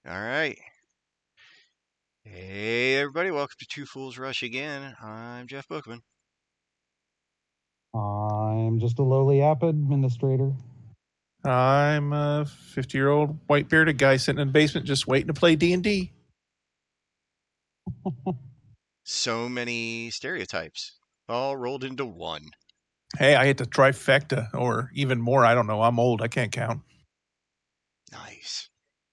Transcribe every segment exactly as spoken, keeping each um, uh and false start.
All right. Hey, everybody. Welcome to Two Fools Rush again. I'm Jeff Bookman. I'm just a lowly app administrator. I'm a fifty-year-old white-bearded guy sitting in the basement just waiting to play D and D. So many stereotypes, all rolled into one. Hey, I hit the trifecta, or even more. I don't know. I'm old. I can't count. Nice.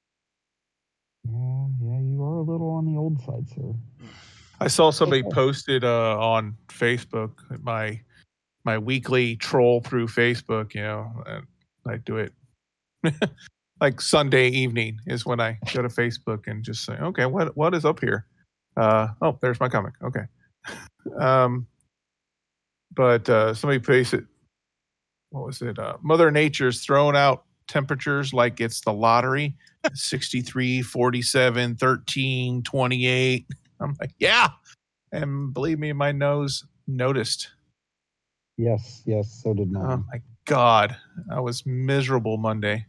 Yeah, yeah, you are a little on the old side, sir. I saw somebody posted uh, on Facebook my my weekly troll through Facebook. You know, and I do it like Sunday evening is when I go to Facebook and just say, okay, what what is up here? Uh, oh, there's my comic. Okay. um, but uh, somebody posted, what was it? Uh, Mother Nature's throwing out temperatures like it's the lottery. sixty-three, forty-seven, thirteen, twenty-eight. I'm like, yeah. And believe me, my nose noticed. Yes, yes, so did mine. Oh my God. I was miserable Monday.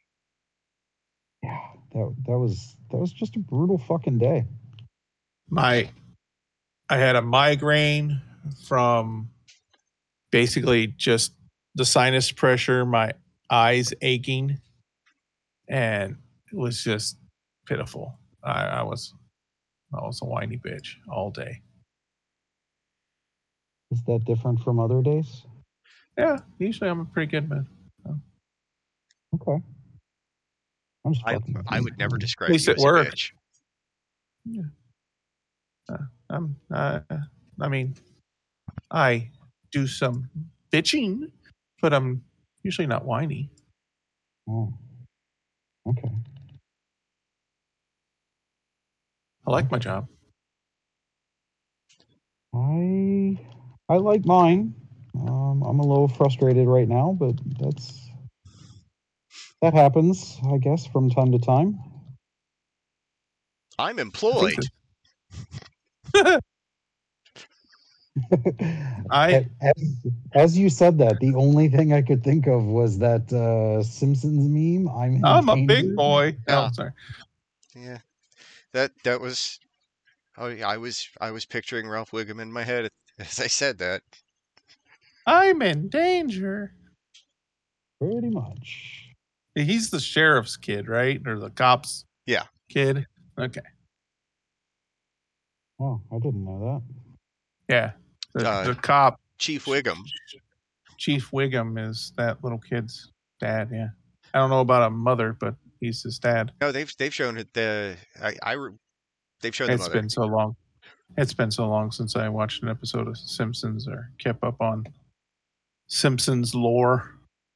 Yeah, that that was that was just a brutal fucking day. My I had a migraine from basically just the sinus pressure, my eyes aching, and it was just pitiful. I, I was I was a whiny bitch all day. Is that different from other days? Yeah, usually I'm a pretty good man. So. Okay. I'm just I, fucking with I you. would never Mm. describe At least you it as worked. a bitch. Yeah. Uh, I'm. Uh, I mean, I do some bitching, but I'm usually not whiny. Oh. Okay. I like my job. I I like mine. Um, I'm a little frustrated right now, but that's that happens, I guess, from time to time. I'm employed. I as, as you said that, the only thing I could think of was that uh, Simpsons meme. I'm in I'm a danger. big boy. Yeah. Oh, sorry. Yeah. That that was. Oh, yeah, I was I was picturing Ralph Wiggum in my head as I said that. I'm in danger. Pretty much. He's the sheriff's kid, right? Or the cop's Yeah. kid. Okay. Oh, I didn't know Yeah. The, Uh, the cop, Chief Wiggum. Chief Wiggum, is that little kid's dad. Yeah. I don't know about a mother, but he's his dad. No, they've they've shown it. The I, I they've shown the It's mother. been so long. It's been so long since I watched an episode of Simpsons or kept up on Simpsons lore.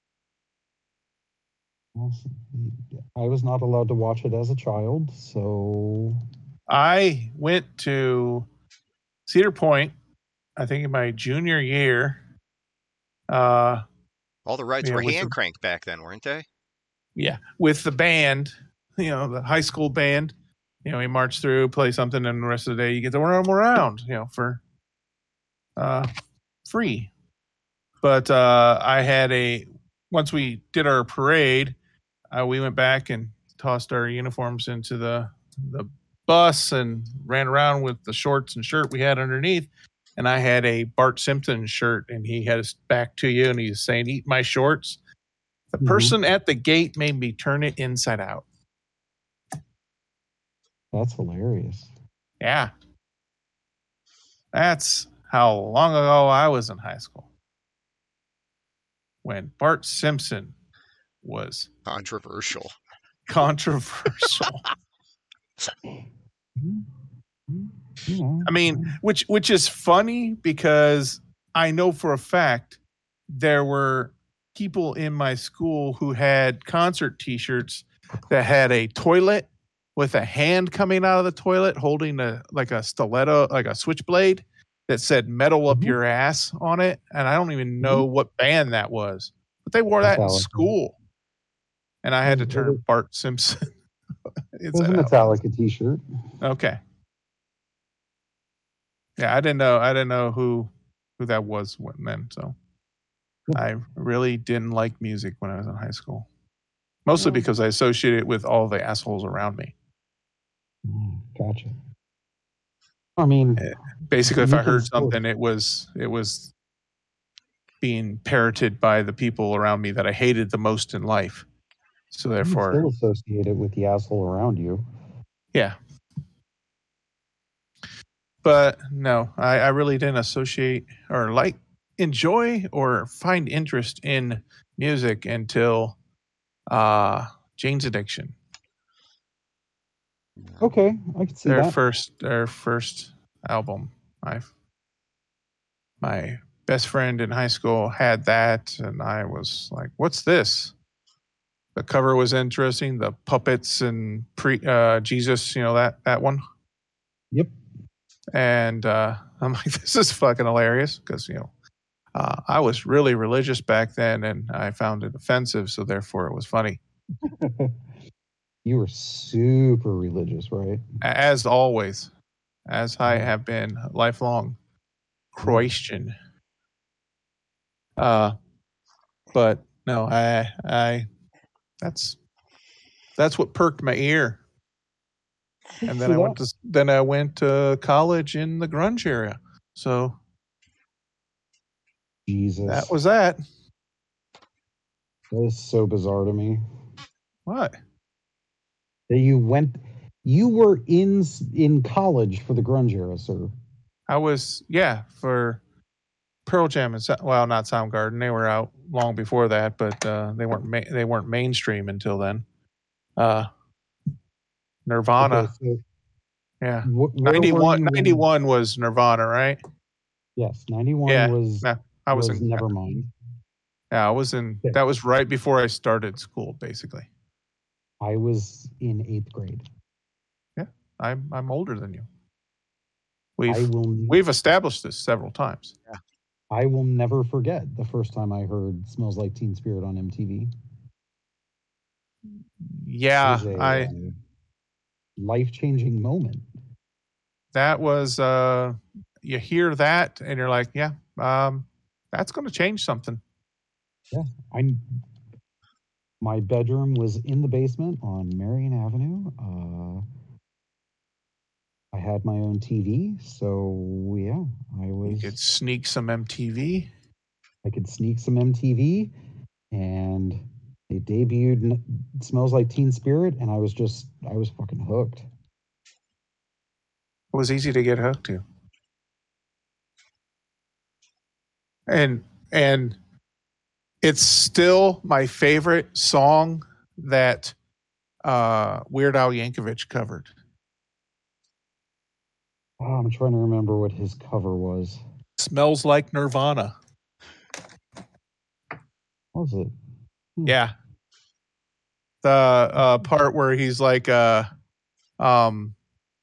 that. I was not allowed to watch it as a child, so I went to Cedar Point, I think in my junior year. Uh, All the rides yeah, were with hand the- crank back then, weren't they? yeah, with the band, you know, the high school band. You know, we march through, play something, and the rest of the day you get to run around, you know, for uh, free. But uh, I had a, once we did our parade, uh, we went back and tossed our uniforms into the the bus and ran around with the shorts and shirt we had underneath. And I had a Bart Simpson shirt, and he had his back to you, and he was saying, "Eat my shorts." The Mhm. person at the gate made me turn it inside out. That's hilarious. Yeah. That's how long ago I was in high school. When Bart Simpson was Controversial. controversial. You know, I mean, which which is funny because I know for a fact there were people in my school who had concert t-shirts that had a toilet with a hand coming out of the toilet holding a like a stiletto, like a switchblade that said "metal up Mhm. your ass" on it, and I don't even know what band that was, but they wore that in Metallica. school, and I had to It was- turn it was- Bart Simpson It was a inside out. Metallica T-shirt. Okay. Yeah, I didn't know. I didn't know who who that was when then. So Yep. I really didn't like music when I was in high school, mostly Yeah. because I associated it with all the assholes around me. Gotcha. I mean, Basically, if you I can heard still- something, it was it was being parroted by the people around me that I hated the most in life. So you can therefore, still associate it with the asshole around you. yeah. But no, I, I really didn't associate or like enjoy or find interest in music until uh, Jane's Addiction. Okay, I can see Their that. first their first album. I my best friend in high school had that, and I was like, "What's this?" The cover was interesting. The puppets and pre uh, Jesus, you know that that one. Yep. And uh, I'm like, "This is fucking hilarious," because you know uh, I was really religious back then, and I found it offensive, so therefore it was funny. You were super religious, right? As always, as I Yeah. have been lifelong Christian. Uh, but no, I, I, that's that's what perked my ear. can And then see I went that. to then I went to college in the grunge area. So Jesus. that was that. That is so bizarre to me. What? That you went, you were in in college for the grunge era, sir. I was yeah for Pearl Jam and Sou- well, not Soundgarden. They were out long before that, but uh, they weren't ma- they weren't mainstream until then. Uh, Nirvana, Okay, so yeah, wh- where were ninety-one, you when- ninety-one was Nirvana, right? Yes, ninety-one Yeah, was no, I was was in Nevermind. yeah, I was in Okay. that was right before I started school, basically. I was in eighth grade. I'm I'm older than you. I We've will we've established this several times. I will never forget the first time I heard "Smells Like Teen Spirit" on M T V. Yeah, It was a I uh, life-changing moment. that was uh you hear that and you're like, yeah, um that's going to change something. I my bedroom was in the basement on Marion Avenue. Uh, I had my own T V, so yeah, I You was could sneak some M T V. I could sneak some M T V, and they debuted N- "Smells Like Teen Spirit," and I was just I was fucking hooked. It was easy to get hooked to. And and it's still my favorite song that uh Weird Al Yankovic covered. Oh, I'm trying to remember what his cover was. Smells Like Nirvana. What was it? Yeah. The uh part where he's like uh um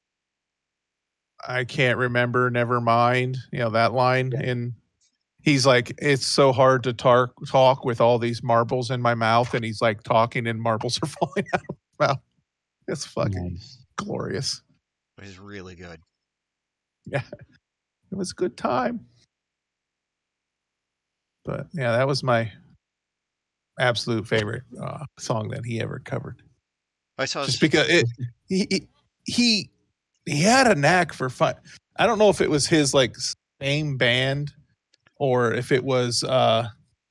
I can't remember, never mind. You know, that line Yeah. in he's like, it's so hard to talk talk with all these marbles in my mouth, and he's like talking and marbles are falling out of his mouth. It's fucking Nice. glorious. It was really good. Yeah. It was a good time. But yeah, that was my absolute favorite uh, song that he ever covered. I saw Just s- because it he he he, he had a knack for fun. I don't know if it was his like same band or if it was uh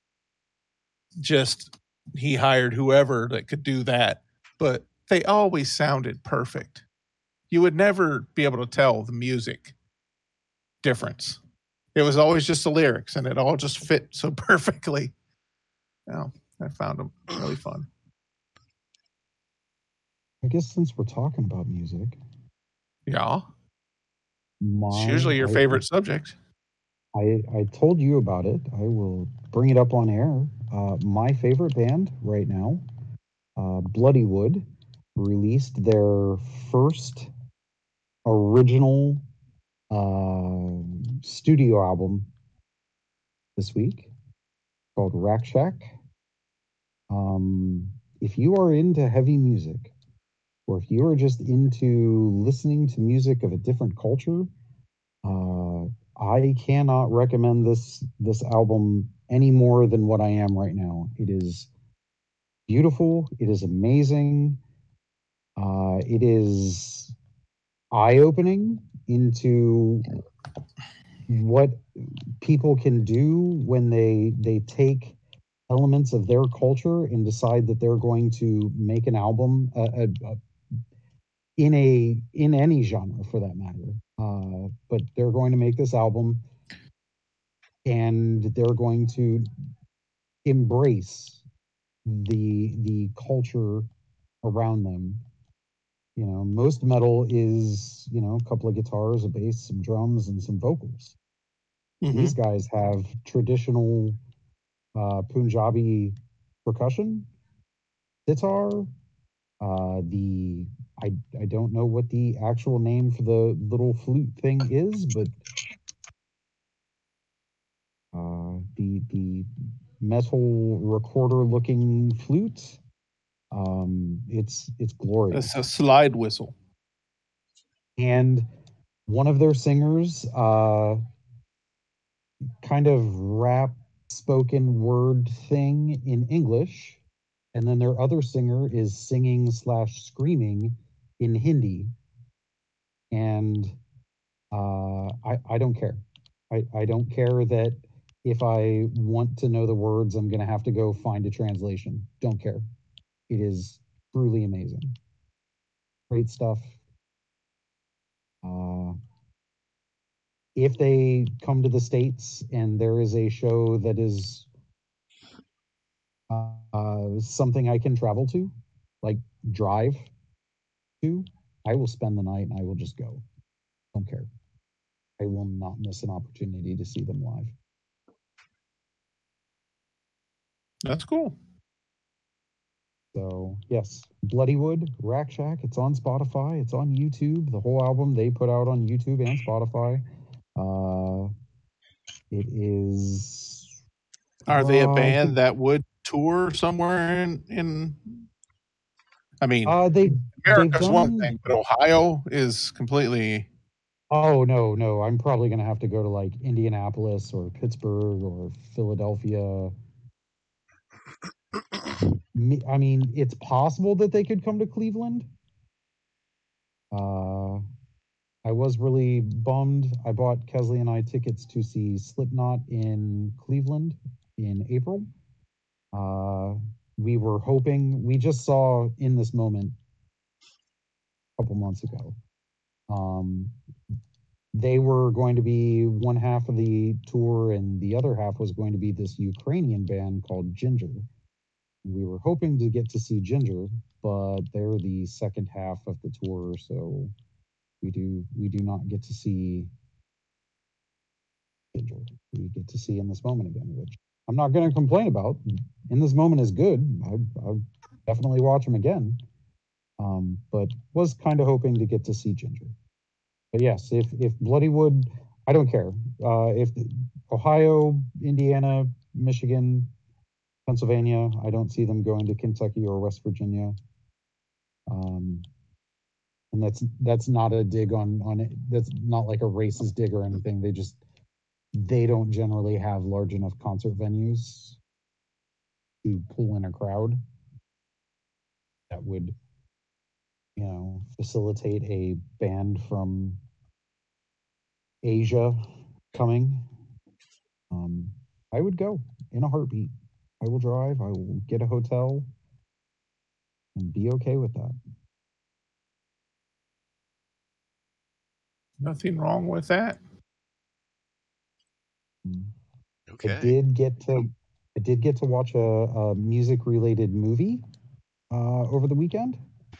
just he hired whoever that could do that, but they always sounded perfect. You would never be able to tell the music difference. It was always just the lyrics, and it all just fit so perfectly. You know, I found them really fun. I guess since we're talking about music, Yeah, my it's usually your I- favorite subject. I, I told you about it. I will bring it up on air. Uh, my favorite band right now, uh, Bloodywood, released their first original uh, studio album this week called Rack Shack. Um, if you are into heavy music, or if you are just into listening to music of a different culture, uh, I cannot recommend this this album any more than what I am right now. It is beautiful. It is amazing. Uh, it is eye-opening into what people can do when they they take elements of their culture and decide that they're going to make an album uh, uh, uh, in a in any genre for that matter. Uh, but they're going to make this album and they're going to embrace the the culture around them. You know, most metal is, you know, a couple of guitars, a bass, some drums, and some vocals. Mm-hmm. These guys have traditional uh, Punjabi percussion, sitar. Uh, the I I don't know what the actual name for the little flute thing is, but uh, the the metal recorder looking flute. Um, it's it's glorious. It's a slide whistle. And one of their singers, uh, kind of rap spoken word thing in English, and then their other singer is singing slash screaming in Hindi. And uh, I I don't care. I I don't care that if I want to know the words, I'm gonna have to go find a translation. Don't care. It is truly amazing. Great stuff. Uh, if they come to the States and there is a show that is uh, something I can travel to, like drive to, I will spend the night and I will just go. Don't care. I will not miss an opportunity to see them live. That's cool. So yes, Bloodywood, Rack Shack. It's on Spotify. It's on YouTube. The whole album they put out on YouTube and Spotify. Uh, it is. Are they a uh, I band think- that would tour somewhere in in? I mean, Uh, they America's they've one done- thing, but Ohio is completely. Oh no, no! I'm probably gonna have to go to like Indianapolis or Pittsburgh or Philadelphia. Me- I mean, it's possible that they could come to Cleveland. Uh, I was really bummed. I bought Kesley and I tickets to see Slipknot in Cleveland in April. Uh, we were hoping, we just saw In This Moment a couple months ago. Um, they were going to be one half of the tour, and the other half was going to be this Ukrainian band called Ginger. We were hoping to get to see Ginger, but they're the second half of the tour, so we do we do not get to see Ginger. We get to see In This Moment again, which I'm not going to complain about. In This Moment is good. I I'll definitely watch them again. Um, but was kind of hoping to get to see Ginger. But yes, if if Bloodywood, I don't care. Uh, if Ohio, Indiana, Michigan, Pennsylvania, I don't see them going to Kentucky or West Virginia. Um, and that's that's not a dig on on it. That's not like a racist dig or anything. They just they don't generally have large enough concert venues to pull in a crowd that would, you know, facilitate a band from Asia coming. Um, I would go in a heartbeat. I will drive. I will get a hotel and be okay with that. Nothing wrong with that. Okay. I did get to I did get to watch a, a music related movie uh, over the weekend.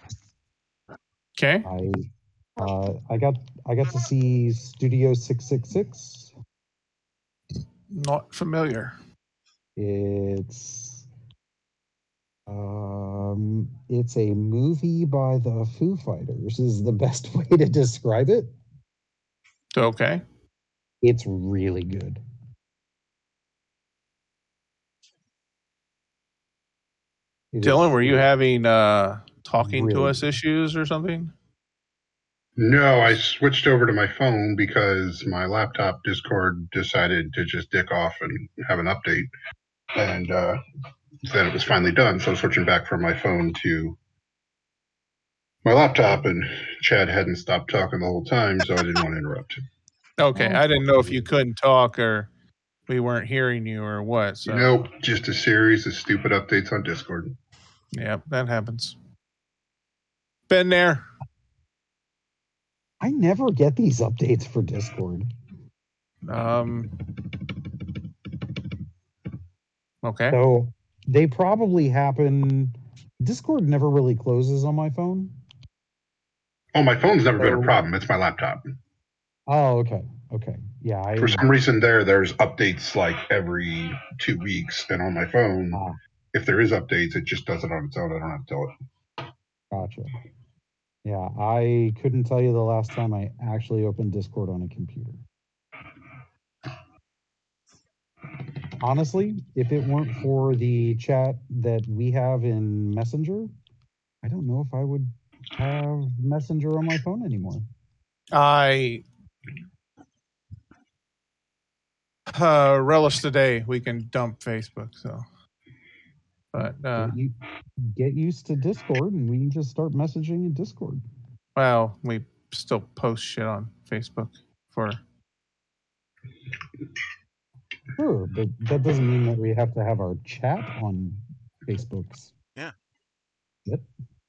Okay. I uh, I got I got to see Studio six six six. Not familiar. It's um it's a movie by the Foo Fighters is the best way to describe it. Okay. It's really good. It Dylan, is were you having uh talking to really us good. issues or something? No, I switched over to my phone because my laptop Discord decided to just dick off and have an update, and uh, said it was finally done. So I'm switching back from my phone to my laptop, and Chad hadn't stopped talking the whole time, so I didn't want to interrupt him. Okay, Oh, I didn't know if you couldn't talk or we weren't hearing you or what. So Nope, just a series of stupid updates on Discord. yeah, that happens. Been there. I never get these updates for Discord. Um. Okay. So they probably happen. Discord never really closes on my phone. Oh, my phone's never been a So- problem. It's my laptop. Oh, okay. Okay. Yeah. I, For some reason, there there's updates like every two weeks, and on my phone, Ah. if there is updates, it just does it on its own. I don't have to tell it. Gotcha. Yeah. I couldn't tell you the last time I actually opened Discord on a computer. Honestly, if it weren't for the chat that we have in Messenger, I don't know if I would have Messenger on my phone anymore. I uh, relish the day we can dump Facebook. So, but uh, Get, you, get used to Discord, and we can just start messaging in Discord. well, we still post shit on Facebook for. Sure, but that doesn't mean that we have to have our chat on Facebooks. Yeah. Yep.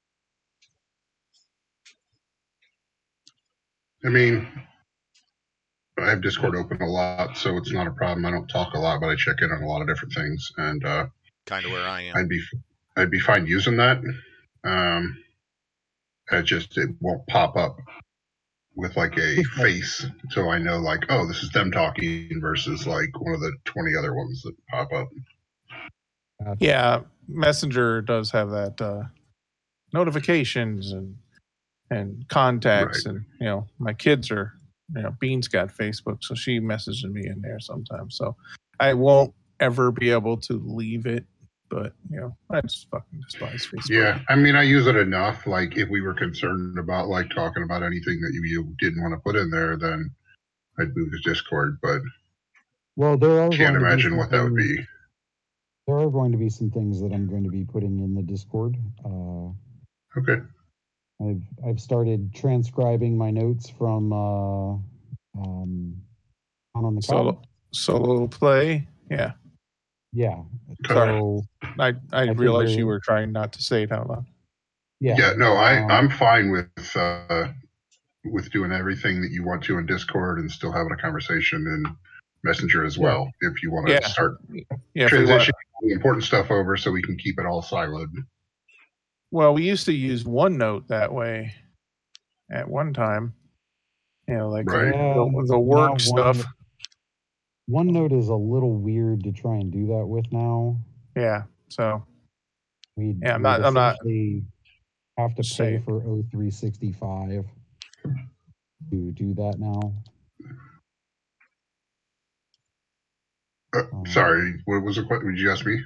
I mean, I have Discord open a lot, so it's not a problem. I don't talk a lot, but I check in on a lot of different things, and uh, Kind of where I am. I'd be I'd be fine using that. Um, it just it won't pop up with like a face, so I know like, oh, this is them talking versus like one of the twenty other ones that pop up. Gotcha. Yeah, Messenger does have that uh, notifications and and contacts, Right. and you know, my kids are, you know, Bean's got Facebook, so she messages me in there sometimes. So I won't ever be able to leave it, but you know, I just fucking despise Facebook. Yeah, I mean, I use it enough. Like, if we were concerned about like talking about anything that you, you didn't want to put in there, then I'd move to Discord. But Well, there are can't going to be imagine some what that would things- be. There are going to be some things that I'm going to be putting in the Discord. Uh, Okay. I've I've started transcribing my notes from uh, um, on on the Solo call. solo play. Yeah, Yeah. Sorry. So I I, I realized figure- you were trying not to say it out loud. yeah. Yeah, no, I um, I'm fine with uh, with doing everything that you want to in Discord and still having a conversation in Messenger as well. If you want to Yeah. start Yeah, if we want, transitioning the important stuff over, so we can keep it all siloed. well, we used to use OneNote that way at one time. You know, like Right. the, the work now stuff. One, OneNote is a little weird to try and do that with now. Yeah. So We Yeah, I'm not- I'm not essentially have to pay saying- for O three sixty-five to do that now. Uh, Um, sorry, what was the question? Did you ask me?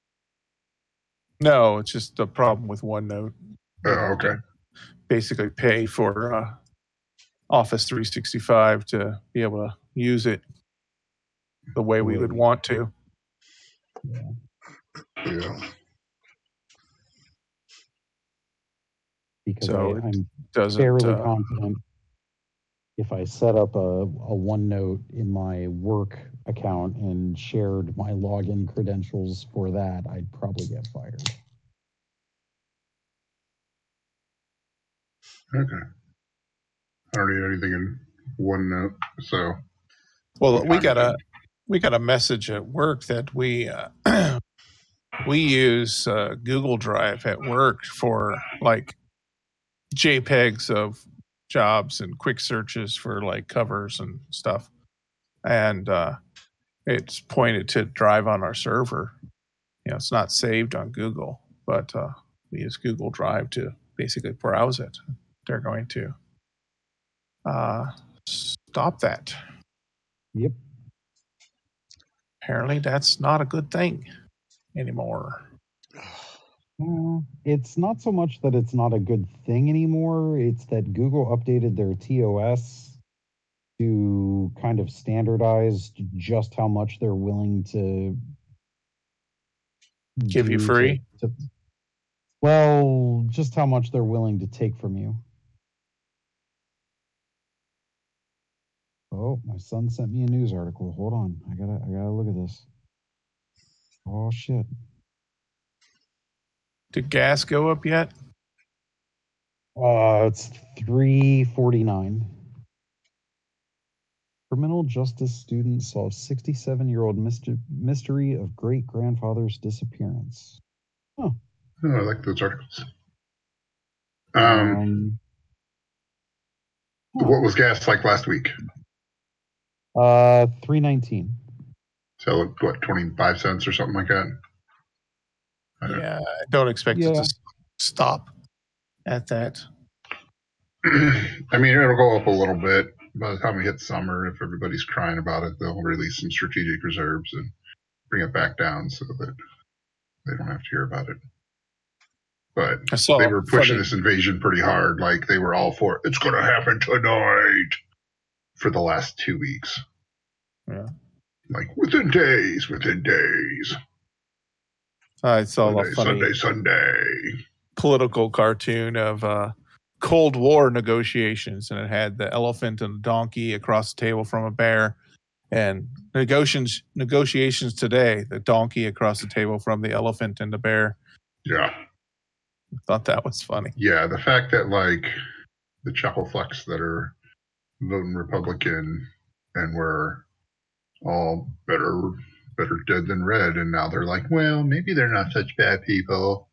no, it's just the problem with OneNote. Oh, okay. Basically, pay for uh, Office three sixty-five to be able to use it the way we would Right. want to. Yeah. Because So I, it I'm Doesn't fairly uh, confident if I set up a, a OneNote in my work account and shared my login credentials for that, I'd probably get fired. Okay. I don't need anything in OneNote, so well, I'm we fine got with a it. we got a message at work that we uh, we use uh, Google Drive at work for like JPEGs of jobs and quick searches for like covers and stuff, and uh, it's pointed to Drive on our server. You know, it's not saved on Google, but uh, we use Google Drive to basically browse it. They're going to uh, stop that. Yep. Apparently, that's not a good thing anymore. Uh, it's not so much that it's not a good thing anymore. It's that Google updated their T O S to kind of standardize just how much they're willing to Give you do free? To, to, Well, just how much they're willing to take from you. Oh, my son sent me a news article. Hold on. I gotta I gotta look at this. Oh shit. Did gas go up yet? Uh it's three forty-nine. Criminal justice student solves sixty-seven-year-old myster- mystery of great-grandfather's disappearance. Oh, I like those articles. Um, Um, huh. what was gas like last week? Uh, three nineteen. So what, twenty-five cents or something like that? I don't Yeah, I don't expect it Yeah. to s- stop at that. I mean, it'll go up a little bit by the time we hit summer. If everybody's crying about it, they'll release some strategic reserves and bring it back down so that they don't have to hear about it. But I saw they were pushing funny- this invasion pretty hard. Like they were all for it. It's going to happen tonight for the last two weeks. Yeah. Like within days, within days. I saw Sunday, a funny Sunday, Sunday. political cartoon of uh, Cold War negotiations, and it had the elephant and the donkey across the table from a bear. And negotiations negotiations today, the donkey across the table from the elephant and the bear. Yeah. I thought that was funny. Yeah, the fact that like the chuckle flex that are voting Republican and were all better better dead than red, and now they're like, well, maybe they're not such bad people.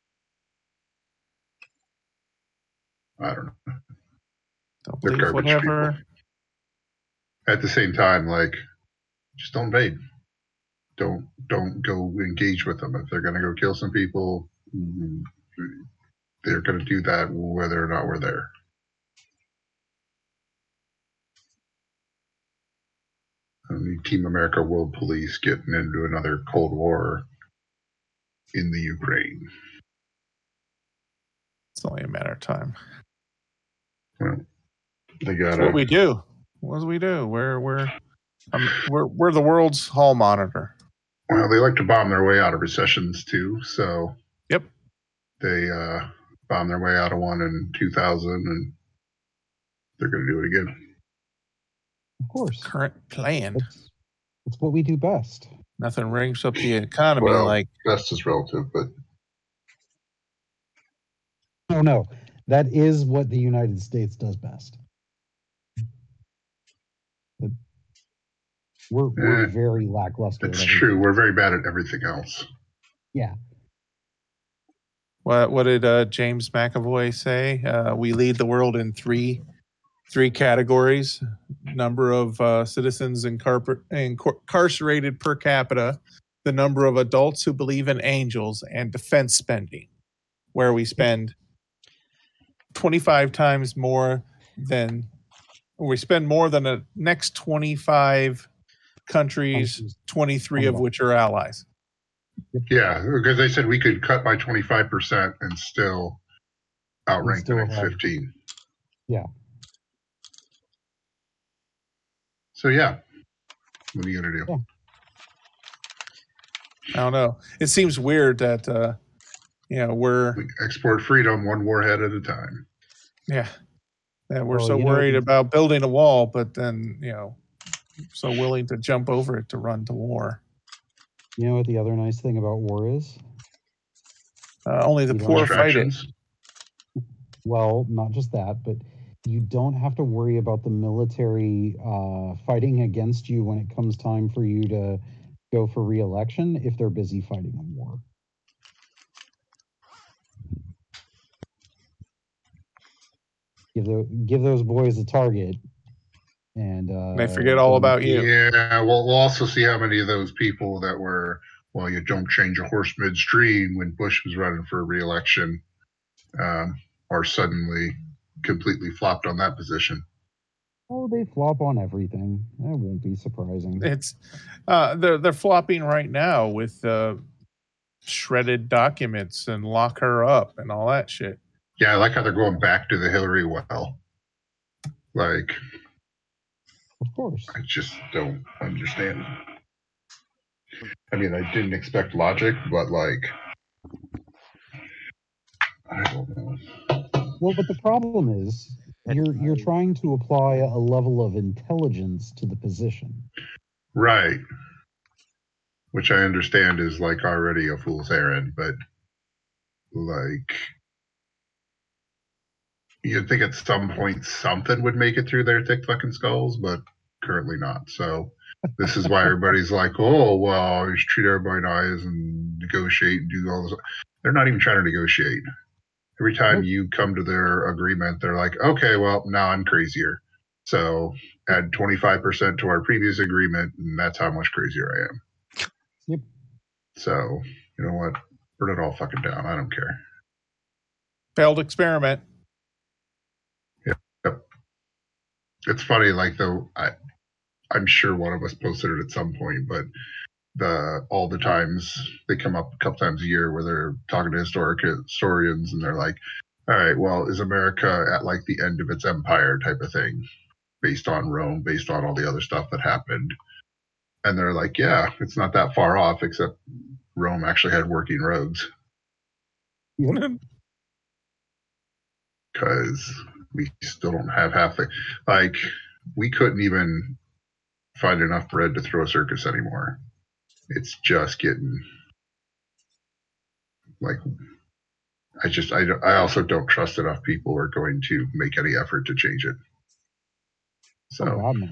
I don't know. Don't They're believe garbage whatever. people. At the same time, like, just don't invade. Don't don't go engage with them. If they're going to go kill some people, they're going to do that whether or not we're there. I don't need Team America World Police getting into another Cold War in the Ukraine. It's only a matter of time. Well, they That's got what we do. What do we do? We're we're um, we're we're the world's hall monitor. Well, they like to bomb their way out of recessions too. So Yep. they uh, bombed their way out of one in two thousand, and they're going to do it again. Of course. Current plan. That's, that's what we do best. Nothing rings up the economy Well, like best is relative, but Oh no, that is what the United States does best. We're we're Eh, very lackluster. it's at true. everything. We're very bad at everything else. Yeah. what what did uh, James McAvoy say? Uh, we lead the world in three three categories: number of uh, citizens incarcer- incarcerated per capita, the number of adults who believe in angels, and defense spending, where we spend twenty-five times more than we spend more than the next twenty-five countries, Countries. twenty-three of which are allies. Yeah, because they said we could cut by twenty-five percent and still outrank still the next have- fifteen. Yeah. So, yeah. What are you going to do? Yeah. I don't know. It seems weird that uh, you know we're We export freedom one warhead at a time. yeah that we're Well, so you know, worried the- about building a wall, but then you know so willing to jump over it to run to war. You know what the other nice thing about war is? Uh, only the You don't poor fight it. Distractions. Well, not just that, but you don't have to worry about the military uh, fighting against you when it comes time for you to go for re-election if they're busy fighting a war. Give the, give those boys a target, and uh, They forget all about you. Yeah, well, we'll also see how many of those people that were, well, you don't change a horse midstream when Bush was running for re-election, um, are suddenly completely flopped on that position. Oh, they flop on everything. That won't be surprising. It's uh, they're they're flopping right now with uh, shredded documents and lock her up and all that shit. Yeah, I like how they're going back to the Hillary well. Like, Of course. I just don't understand. I mean, I didn't expect logic, but like, I don't know. Well, but the problem is you're you're trying to apply a level of intelligence to the position. Right. Which I understand is like already a fool's errand, but like you'd think at some point something would make it through their thick fucking skulls, but currently not. So this is why everybody's like, oh, well, you should treat everybody nice and negotiate and do all this. They're not even trying to negotiate. Every time Nope. you come to their agreement, they're like, okay, well, now I'm crazier. So add twenty-five percent to our previous agreement, and that's how much crazier I am. Yep. So, you know what? Burn it all fucking down. I don't care. Failed experiment. Yep. It's funny, like, though, I, I'm sure one of us posted it at some point, but the all the times they come up a couple times a year where they're talking to historic historians and they're like, all right, well, is America at like the end of its empire type of thing based on Rome, based on all the other stuff that happened? And they're like, yeah, it's not that far off, except Rome actually had working roads. Yep. Because we still don't have half the, like, we couldn't even find enough bread to throw a circus anymore. It's just getting like, I just, I, I also don't trust enough people are going to make any effort to change it. So, Oh, God, no.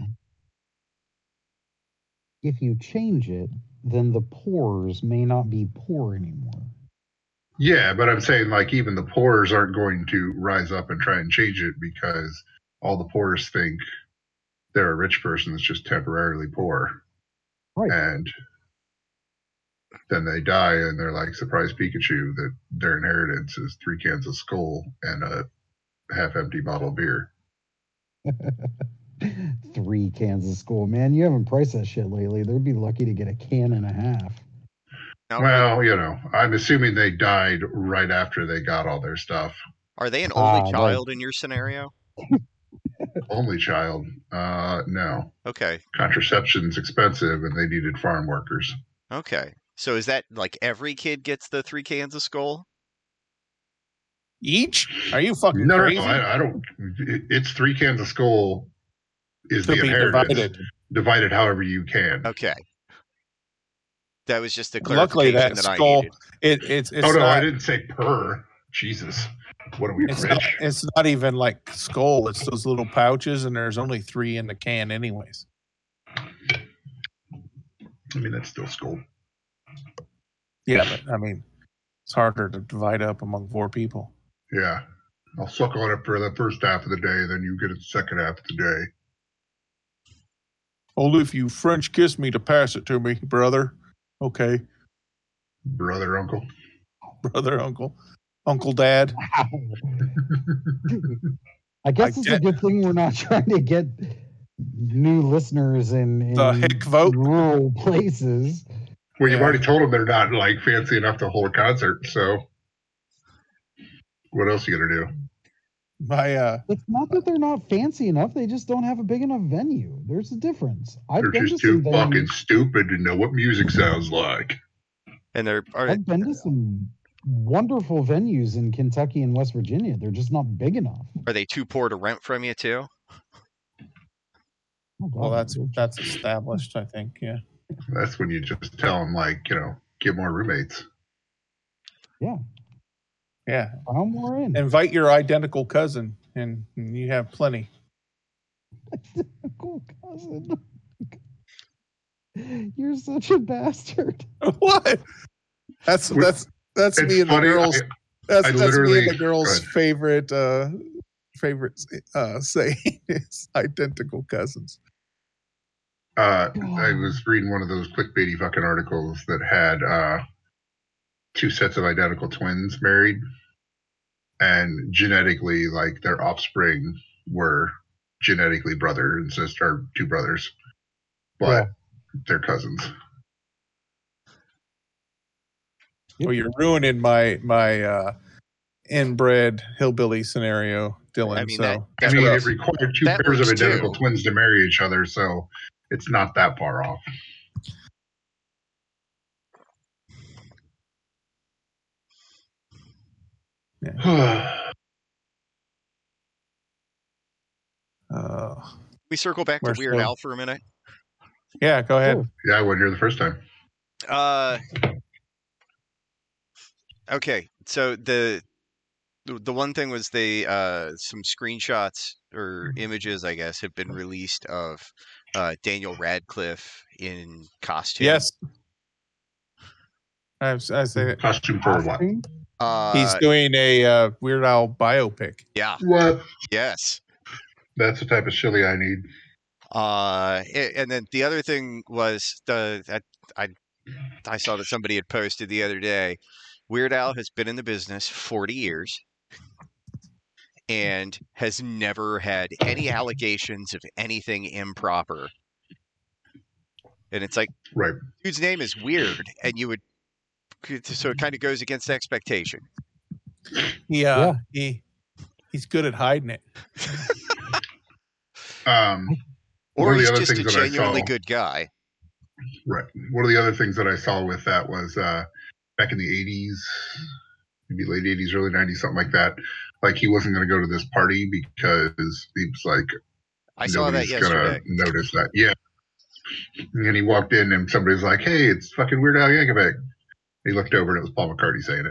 If you change it, then the poors may not be poor anymore. yeah, but I'm saying like even the poors aren't going to rise up and try and change it because all the poors think they're a rich person that's just temporarily poor. Right. And then they die and they're like, surprise Pikachu, that their inheritance is three cans of Skull and a half empty bottle of beer. Three cans of Skull. Man, you haven't priced that shit lately. They'd be lucky to get a can and a half. Now, Well, you know, I'm assuming they died right after they got all their stuff. are they an only Ah, right. child in your scenario? Only child? Uh, no. Okay. Contraception's expensive and they needed farm workers. Okay. So is that like every kid gets the three cans of Skull? Each? Are you fucking No, no, crazy? no, I, I don't. It, it's three cans of Skull is To the be inheritance. divided. Divided however you can. Okay. That was just the Luckily, clarification that that I skull. needed. It, it's it's oh, no, not. I didn't say per. Jesus. What are we, It's rich? not, it's not even like skull. It's those little pouches, and there's only three in the can, anyways. I mean, that's still Skull. Yeah, but I mean, it's harder to divide up among four people. Yeah. I'll suck on it for the first half of the day, then you get it the second half of the day. Only if you French kiss me to pass it to me, brother. Okay, Brother, uncle. brother, uncle, uncle, dad. I guess I it's get- a good thing we're not trying to get new listeners in, in The hick vote. rural places. Well, you've Yeah. already told them they're not like fancy enough to hold a concert, so what else are you gonna do? My uh, It's not that they're not fancy enough; they just don't have a big enough venue. There's a difference. I've They're been just to too some fucking venues. stupid to know what music sounds like. And they're are, I've been to some wonderful venues in Kentucky and West Virginia. They're just not big enough. are they too poor to rent from you too? Oh, God, well, that's they're- that's established. I think. Yeah. That's when you just tell them, like, you know, get more roommates. Yeah. I'm more in. Invite your identical cousin, and, and you have plenty. Cool cousin. You're such a bastard. What? That's Well, that's that's It's me and the funny. girls. I, That's, I that's me literally- and the girls' go ahead. favorite uh favorite uh saying is identical cousins. uh, I was reading one of those clickbaity fucking articles that had uh, two sets of identical twins married, and genetically, like, their offspring were genetically brother and sister, two brothers, but Yeah. they're cousins. Well, you're ruining my my uh inbred hillbilly scenario, Dylan. I mean, so that- I That's mean, what it else- required two that pairs of works identical too. twins to marry each other, so it's not that far off. yeah, Uh, We circle back to We're Weird still- Al for a minute. yeah, go ahead. Sure. I wasn't here the first time. Uh, okay, so the the the one thing was they uh some screenshots or images, I guess, have been released of uh Daniel Radcliffe in costume. Yes. I, was- I say it. Costume for what? Costume? Uh, He's doing a uh, Weird Al biopic. yeah, What? yes. That's the type of chili I need. Uh, a- and then the other thing was the I, I I saw that somebody had posted the other day. Weird Al has been in the business forty years and has never had any allegations of anything improper. And it's like, Right. dude's name is Weird, and you would so it kind of goes against expectation. He, uh, Yeah. he he's good at hiding it. Um, Or One of the he's other just a things that I genuinely saw- good guy. right. One of the other things that I saw with that was uh, back in the eighties, maybe late eighties, early nineties, something like that. Like he wasn't going to go to this party because he was like, I saw that nobody's gonna yesterday. notice that. Yeah. And he walked in and somebody was like, "Hey, it's fucking Weird Al Yankovic." He looked over and it was Paul McCartney saying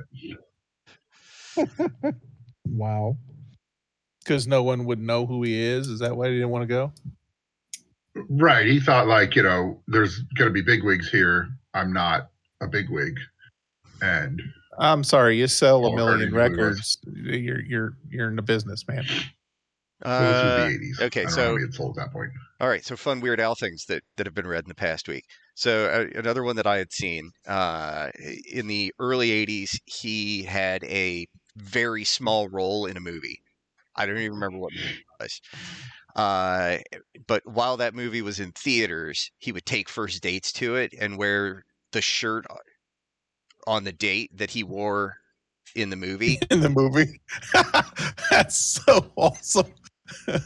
it. Wow. Because no one would know who he is. Is that why he didn't want to go? Right. He thought like, you know, there's going to be bigwigs here. I'm not a bigwig. And I'm sorry, you sell a Paul million McCartney knew who he records. You're you're you're in the business, man. well, this was Uh, the eighties. okay, I don't so- know how he had sold at that point. all right, so fun Weird Al things that, that have been read in the past week. So uh, another one that I had seen uh, in the early eighties, he had a very small role in a movie. I don't even remember what movie it was. Uh, but while that movie was in theaters, he would take first dates to it and wear the shirt on the date that he wore in the movie. In the movie. That's so awesome. uh,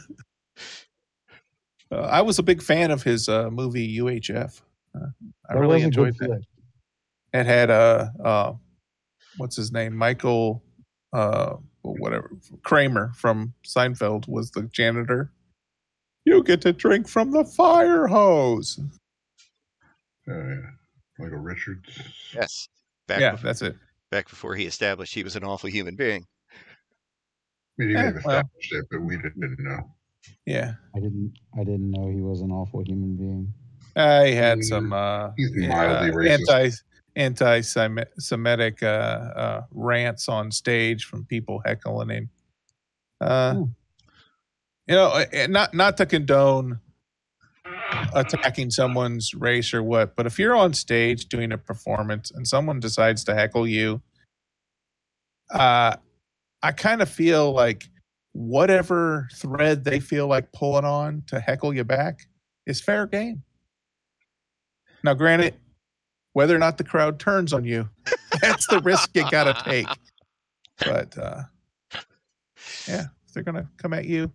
I was a big fan of his uh, movie U H F. Uh, I That really was a enjoyed good that. flick. It had uh, uh, what's his name? Michael, uh, whatever Kramer from Seinfeld was the janitor. You get to drink from the fire hose. Uh, Michael Richards. Yes. Back, Yeah, before, that's it. back before he established he was an awful human being. I mean, he may Yeah, have well. established it, but we didn't know. Yeah, I didn't. I didn't know he was an awful human being. uh, he had Mm, some uh, he's yeah, mildly uh, racist. anti anti-Semitic uh, uh, rants on stage from people heckling him. Uh, Hmm. You know, uh, not not to condone attacking someone's race or what, but if you're on stage doing a performance and someone decides to heckle you, uh, I kind of feel like whatever thread they feel like pulling on to heckle you back is fair game. Now, granted, whether or not the crowd turns on you, that's the risk you got to take. But uh, yeah, if they're going to come at you,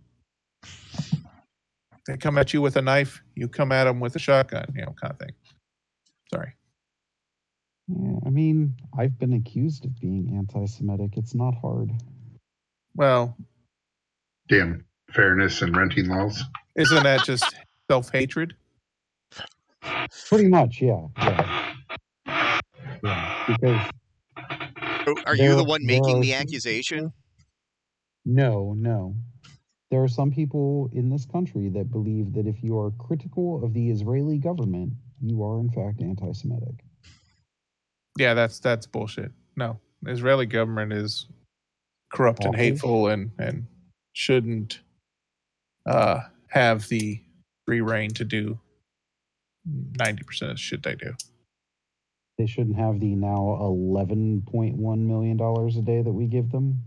they come at you with a knife, you come at them with a shotgun, you know, kind of thing. Sorry. Yeah, I mean, I've been accused of being anti-Semitic. It's not hard. Well, Damn fairness and renting laws. isn't that just self-hatred? Pretty much, yeah. Yeah. Yeah. Because Oh, are you the There- one there making are the some accusation? people- No, no. There are some people in this country that believe that if you are critical of the Israeli government, you are in fact anti-Semitic. Yeah, that's that's bullshit. No, the Israeli government is corrupt and Awful. hateful and and shouldn't uh, have the free reign to do ninety percent of the shit they do. They shouldn't have the now eleven point one million dollars a day that we give them.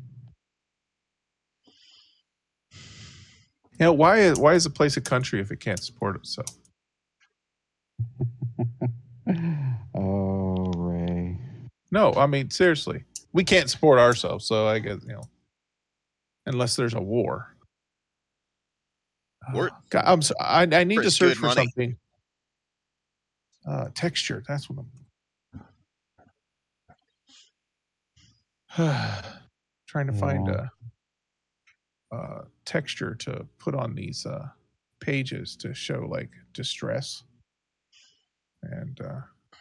You know, why is why is a place a country if it can't support itself? Oh, Ray. No, I mean seriously, we can't support ourselves. So I guess you know, unless there's a war. War- Oh, God, I'm so, I, I need to Where's search good for money? something. Uh, texture. That's what I'm. trying to find Yeah. a, a texture to put on these uh, pages to show like distress. And uh,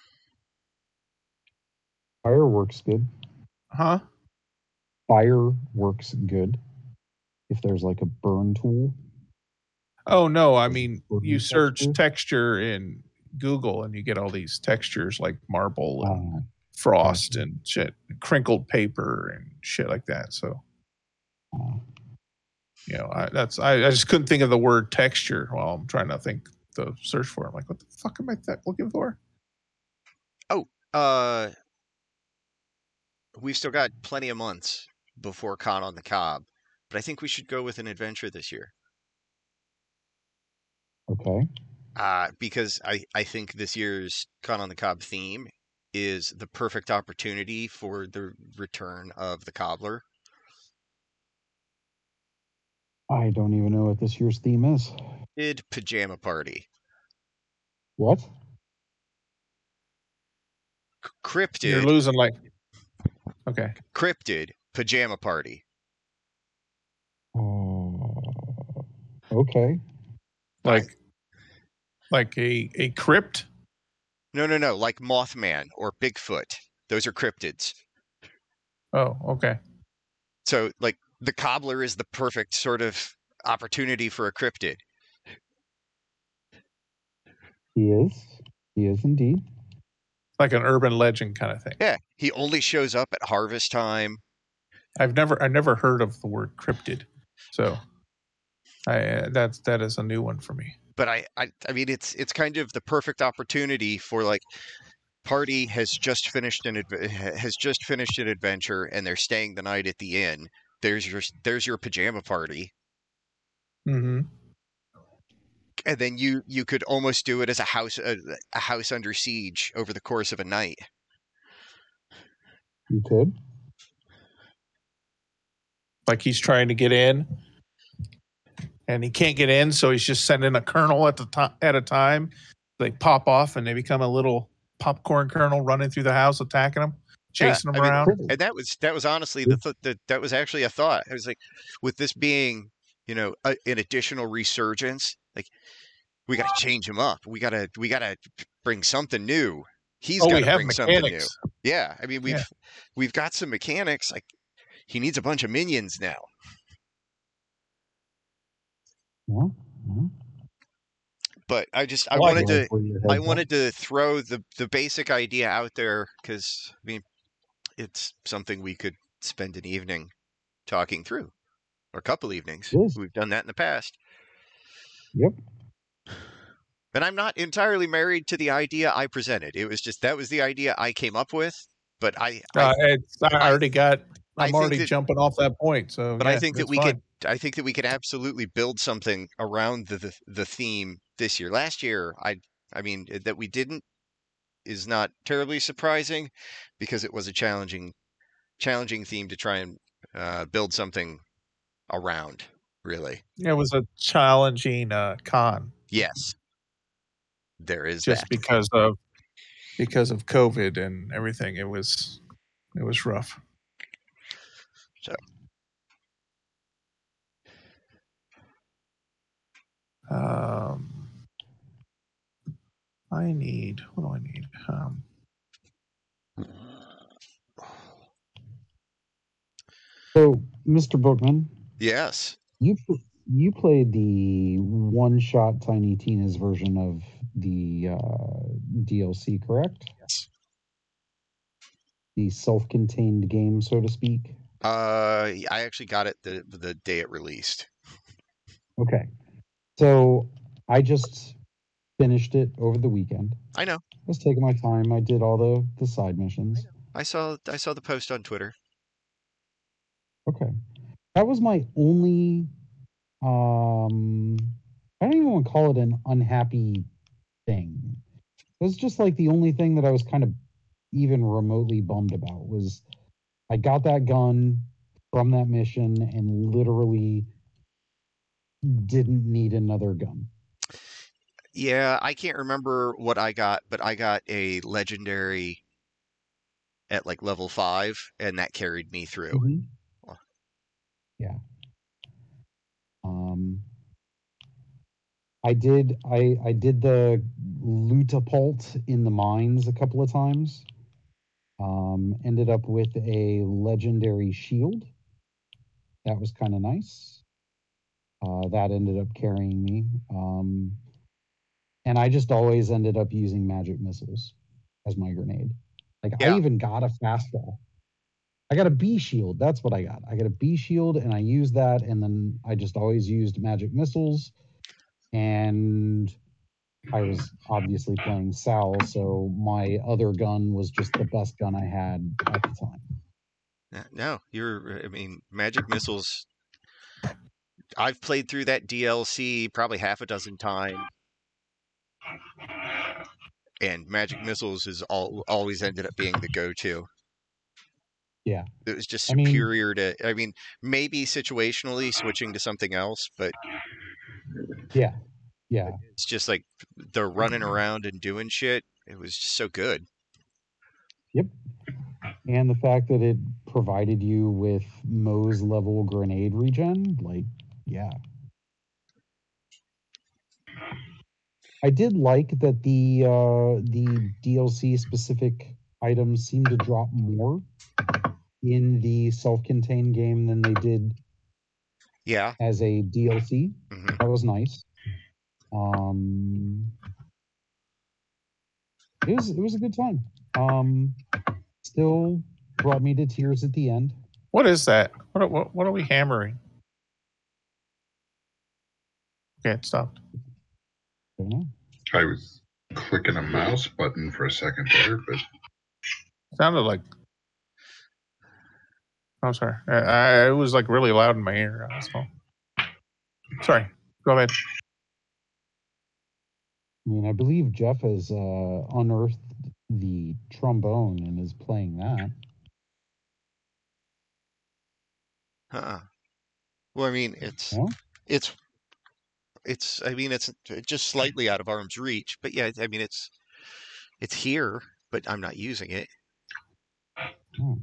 Fire works good. huh? Fire works good. If there's like a burn tool. Oh no, I mean Burn you search texture? texture in Google and you get all these textures like marble and Uh, frost gotcha. and shit, crinkled paper and shit like that. So uh, you know, I, that's I, I just couldn't think of the word texture while I'm trying to think the search for it. I'm like, what the fuck am I th- looking for? Oh, uh, we've still got plenty of months before Con on the Cob, but I think we should go with an adventure this year. okay. Uh, because I, I think this year's Con on the Cob theme is the perfect opportunity for the return of the cobbler. I don't even know what this year's theme is. Did Pajama Party. What? Cryptid. You're losing like okay. Cryptid Pajama Party. Uh, okay. Like like a a crypt. No, no, no. Like Mothman or Bigfoot. Those are cryptids. Oh, okay. So, like, the cobbler is the perfect sort of opportunity for a cryptid. He is. He is indeed. Like an urban legend kind of thing. Yeah, he only shows up at harvest time. I've never I never heard of the word cryptid, so I uh, that's that is a new one for me. But I, I, I mean, it's it's kind of the perfect opportunity for like, party has just finished an adv- has just finished an adventure and they're staying the night at the inn. There's your there's your pajama party, Mm-hmm. and then you you could almost do it as a house a, a house under siege over the course of a night. You could. Like he's trying to get in, and he can't get in, so he's just sending a kernel at the to- at a time. They pop off, and they become a little popcorn kernel running through the house, attacking them, chasing Yeah, them I mean, around. And that was that was honestly the th- that that was actually a thought. I was like, with this being, you know, a, an additional resurgence, like we got to change him up. We gotta we gotta bring something new. He's Oh, got we to have bring something new. mechanics. Yeah, I mean we've Yeah. we've got some mechanics. Like he needs a bunch of minions now. Yeah. yeah. But I just I Like wanted Like to where your I head's wanted to throw the the basic idea out there because I mean it's something we could spend an evening talking through, or a couple evenings. Yes. We've done that in the past. Yep. And I'm not entirely married to the idea I presented. It was just that was the idea I came up with. But I, I Uh, it's, I I- already got. I I'm think already that- jumping off that point. So, but yeah, I think that that's we fine. could I think that we could absolutely build something around the, the the theme this year. Last year, I I mean that we didn't is not terribly surprising because it was a challenging challenging theme to try and uh, build something around. Really, It was a challenging uh, con yes, there is just that. because of because of COVID and everything. It was it was rough. So. Um, I need. What do I need? Um, So, Mister Bookman, Yes. you you played the one-shot Tiny Tina's version of the uh, D L C, correct? Yes. The self-contained game, so to speak. Uh, I actually got it the the day it released. Okay. So I just finished it over the weekend. I know. I was taking my time. I did all the, the side missions. I saw I saw the post on Twitter. Okay. That was my only um I don't even want to call it an unhappy thing. It was just like the only thing that I was kind of even remotely bummed about was I got that gun from that mission and literally didn't need another gun. Yeah, I can't remember what I got, but I got a legendary at like level five, and that carried me through. Mhm. Yeah. Um, I did I I did the Lutapult in the mines a couple of times. Um, ended up with a legendary shield. That was kind of nice. Uh, that ended up carrying me. Um, and I just always ended up using magic missiles as my grenade. Like I Yeah. even got a fastball. I got a B shield. That's what I got. I got a B shield, and I used that, and then I just always used magic missiles. And I was obviously playing Sal, so my other gun was just the best gun I had at the time. No, you're. I mean, magic missiles. I've played through that D L C probably half a dozen times, and magic missiles is all always ended up being the go-to. Yeah, It was just I mean- superior to. I mean, maybe situationally switching to something else, but yeah, yeah. it's just like the running around and doing shit. It was just so good. Yep. And the fact that it provided you with Moe's level grenade regen, like, yeah. I did like that the uh, the D L C specific items seem to drop more in the self-contained game than they did Yeah. as a D L C. Mhm. That was nice. Um, it was it was a good time. Um, still brought me to tears at the end. What is that? What, what, what are we hammering? Okay, it stopped. Don't know. I was clicking a mouse button for a second there, but Sounded like. I'm sorry. I, I, it was like really loud in my ear. That's all. Sorry. Go ahead. I mean, I believe Jeff has uh, unearthed the trombone and is playing that. Huh. Well, I mean, it's No? it's it's. I mean, it's just slightly out of arm's reach, but yeah, I mean, it's it's here, but I'm not using it. Oh.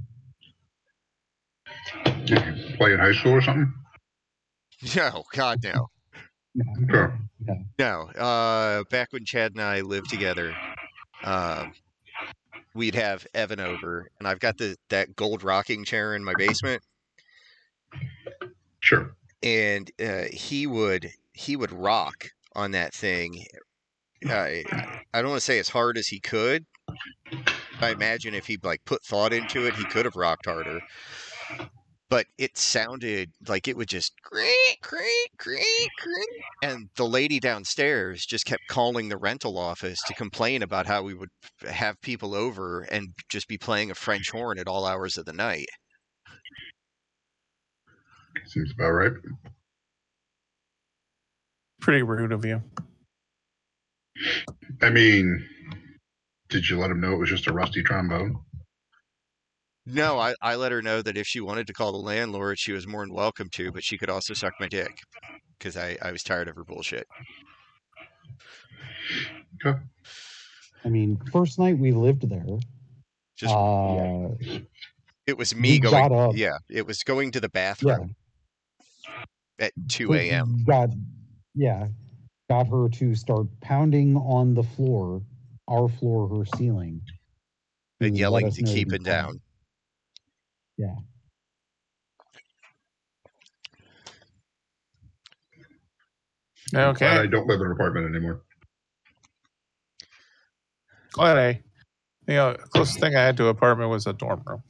you can play in high school or something. No, God, no. Okay. No, uh, back when Chad and I lived together, um, we'd have Evan over, and I've got the that gold rocking chair in my basement, Sure. and uh, he would he would rock on that thing. I I don't want to say as hard as he could. I imagine if he like put thought into it, he could have rocked harder. But it sounded like it would just creak, creak, creak, creak. And the lady downstairs just kept calling the rental office to complain about how we would have people over and just be playing a French horn at all hours of the night. Seems about right. Pretty rude of you. I mean, did you let him know it was just a rusty trombone? No, I, I let her know that if she wanted to call the landlord, she was more than welcome to, but she could also suck my dick because I, I was tired of her bullshit. Okay. I mean, first night we lived there. Just uh, it was me we got going. up. Yeah, it was going to the Yeah. bathroom at two a.m. Got, yeah, got her to start pounding on the floor, our floor, her ceiling, and let yelling us to know keep be it quiet. down. Yeah. I'm glad I Okay. don't live in an apartment anymore. Glad I. You know, closest thing I had to an apartment was a dorm room.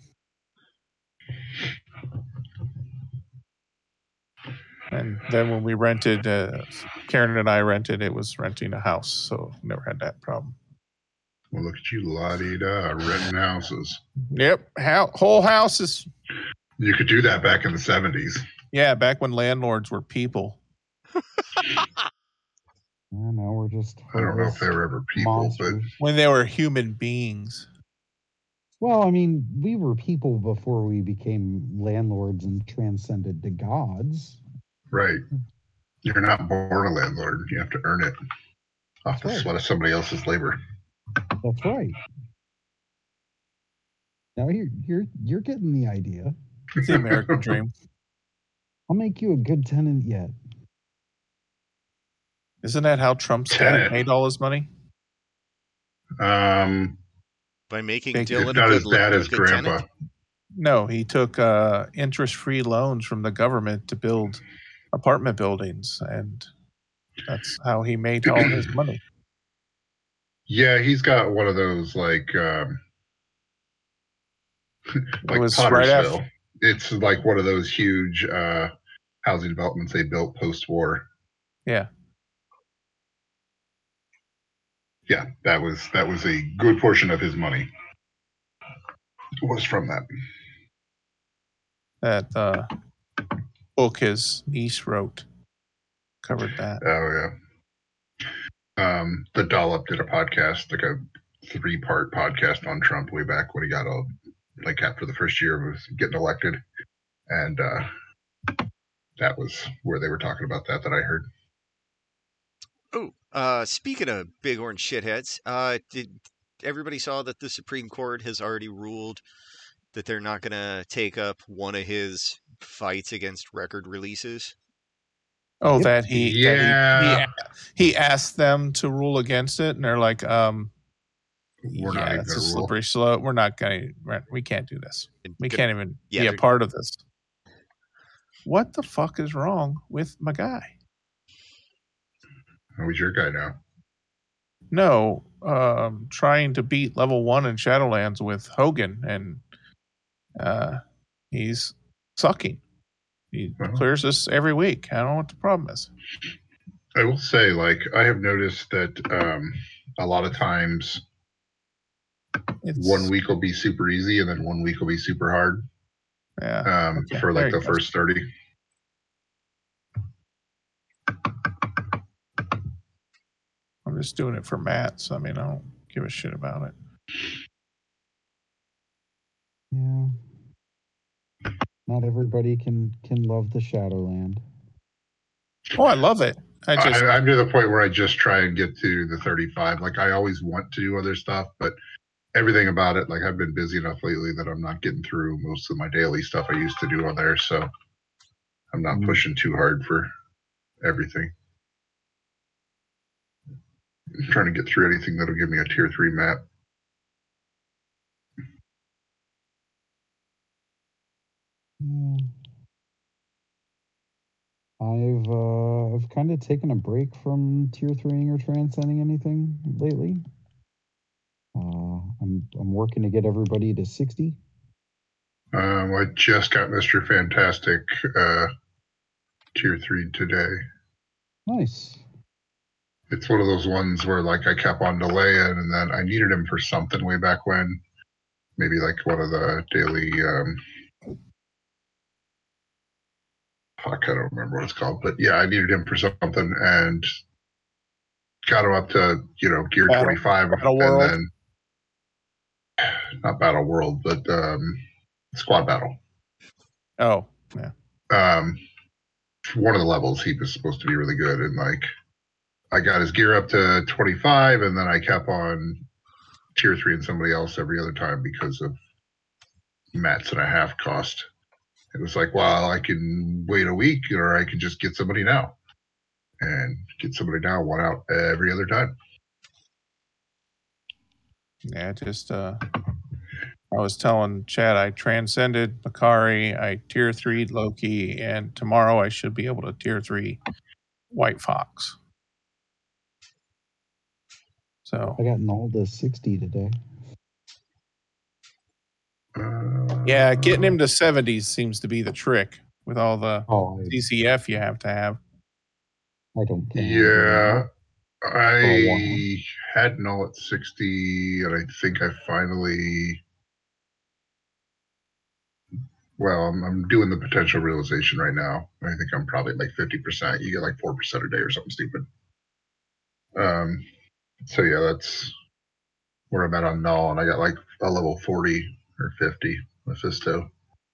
And then when we rented, uh, Karen and I rented, it was renting a house. So never had that problem. Well, look at you, la-di-da, renting houses. Yep. How, whole houses. You could do that back in the seventies. Yeah, back when landlords were people. I know, we're just. I don't know if heartless they were ever people, monsters. When they were human beings. Well, I mean, we were people before we became landlords and transcended to gods. but right. You're not born a landlord. You have to earn it off That's the right. sweat of somebody else's labor. That's right. Now you're you're you're getting the idea. It's the American dream. I'll make you a good tenant yet. Isn't that how Trump's dad Tenant. made all his money? Um, By making If Dylan if a not good, his dad, a his good grandpa. tenant. No, he took uh, interest-free loans from the government to build apartment buildings, and that's how he made all his money. Yeah, he's got one of those like um, It like was right Pottersville. after. It's like one of those huge uh, housing developments they built post-war. Yeah, Yeah, that was that was a good portion of his money was from that. that uh, book his niece wrote covered that. Oh yeah. Um, the Dollop did a podcast, like a three-part podcast on Trump way back when he got all like after the first year of getting elected, and uh, that was where they were talking about that. That I heard. Oh, uh, speaking of big orange shitheads, uh, did everybody saw that the Supreme Court has already ruled that they're not going to take up one of his fights against record releases? Oh, Yep. that he Yeah. that he, he he asked them to rule against it, and they're like, um, We're yeah, not even it's a gonna rule. slippery slope. We're not gonna. We can't do this. And We gonna- can't even yeah, be a they're- part of this. What the fuck is wrong with my guy? Who's your guy now? No, um, trying to beat level one in Shadowlands with Hogan, and uh, he's sucking. He Well. clears this every week. I don't know what the problem is. I will say, like, I have noticed that um, a lot of times It's, one week will be super easy, and then one week will be super hard. yeah. Um, Okay, for there like you the go. first thirty. I'm just doing it for Matt, so I mean, I don't give a shit about it. Yeah. Not everybody can can love the Shadowland. Oh, I love it. I just, I, I'm to the point where I just try and get to the thirty-five. Like, I always want to do other stuff, but everything about it, like, I've been busy enough lately that I'm not getting through most of my daily stuff I used to do on there. So I'm not Mm. pushing too hard for everything. I'm trying to get through anything that'll give me a tier three map. Yeah. I've uh, I've kind of taken a break from tier threeing or transcending anything lately. Uh, I'm I'm working to get everybody to sixty. Um, I just got Mister Fantastic uh, tier three today. Nice. It's one of those ones where like I kept on delaying, and then I needed him for something way back when, maybe like one of the daily. Um, fuck, I don't remember what it's called, but yeah, I needed him for something, and got him up to you know gear Battle- twenty-five, Battle and World? then not Battle World, but um, Squad Battle. oh, yeah. Um, one of the levels he was supposed to be really good, and like I got his gear up to twenty-five, and then I kept on tier three and somebody else every other time because of mats and a half cost. It was like, well, I can wait a week, or I can just get somebody now, and get somebody now one out every other time. Yeah, just uh I was telling Chad I transcended Makari, I tier three Loki, and tomorrow I should be able to tier three White Fox. So I got Null to sixty today. Uh, yeah, getting him to seventies seems to be the trick with all the Oh, I, C C F you have to have. I don't care. Yeah, For a I had null at sixty, and I think I finally. Well, I'm, I'm doing the potential realization right now. I think I'm probably like fifty percent. You get like four percent a day or something stupid. Um, so yeah, that's where I'm at on null, and I got like a level forty or fifty Mephisto.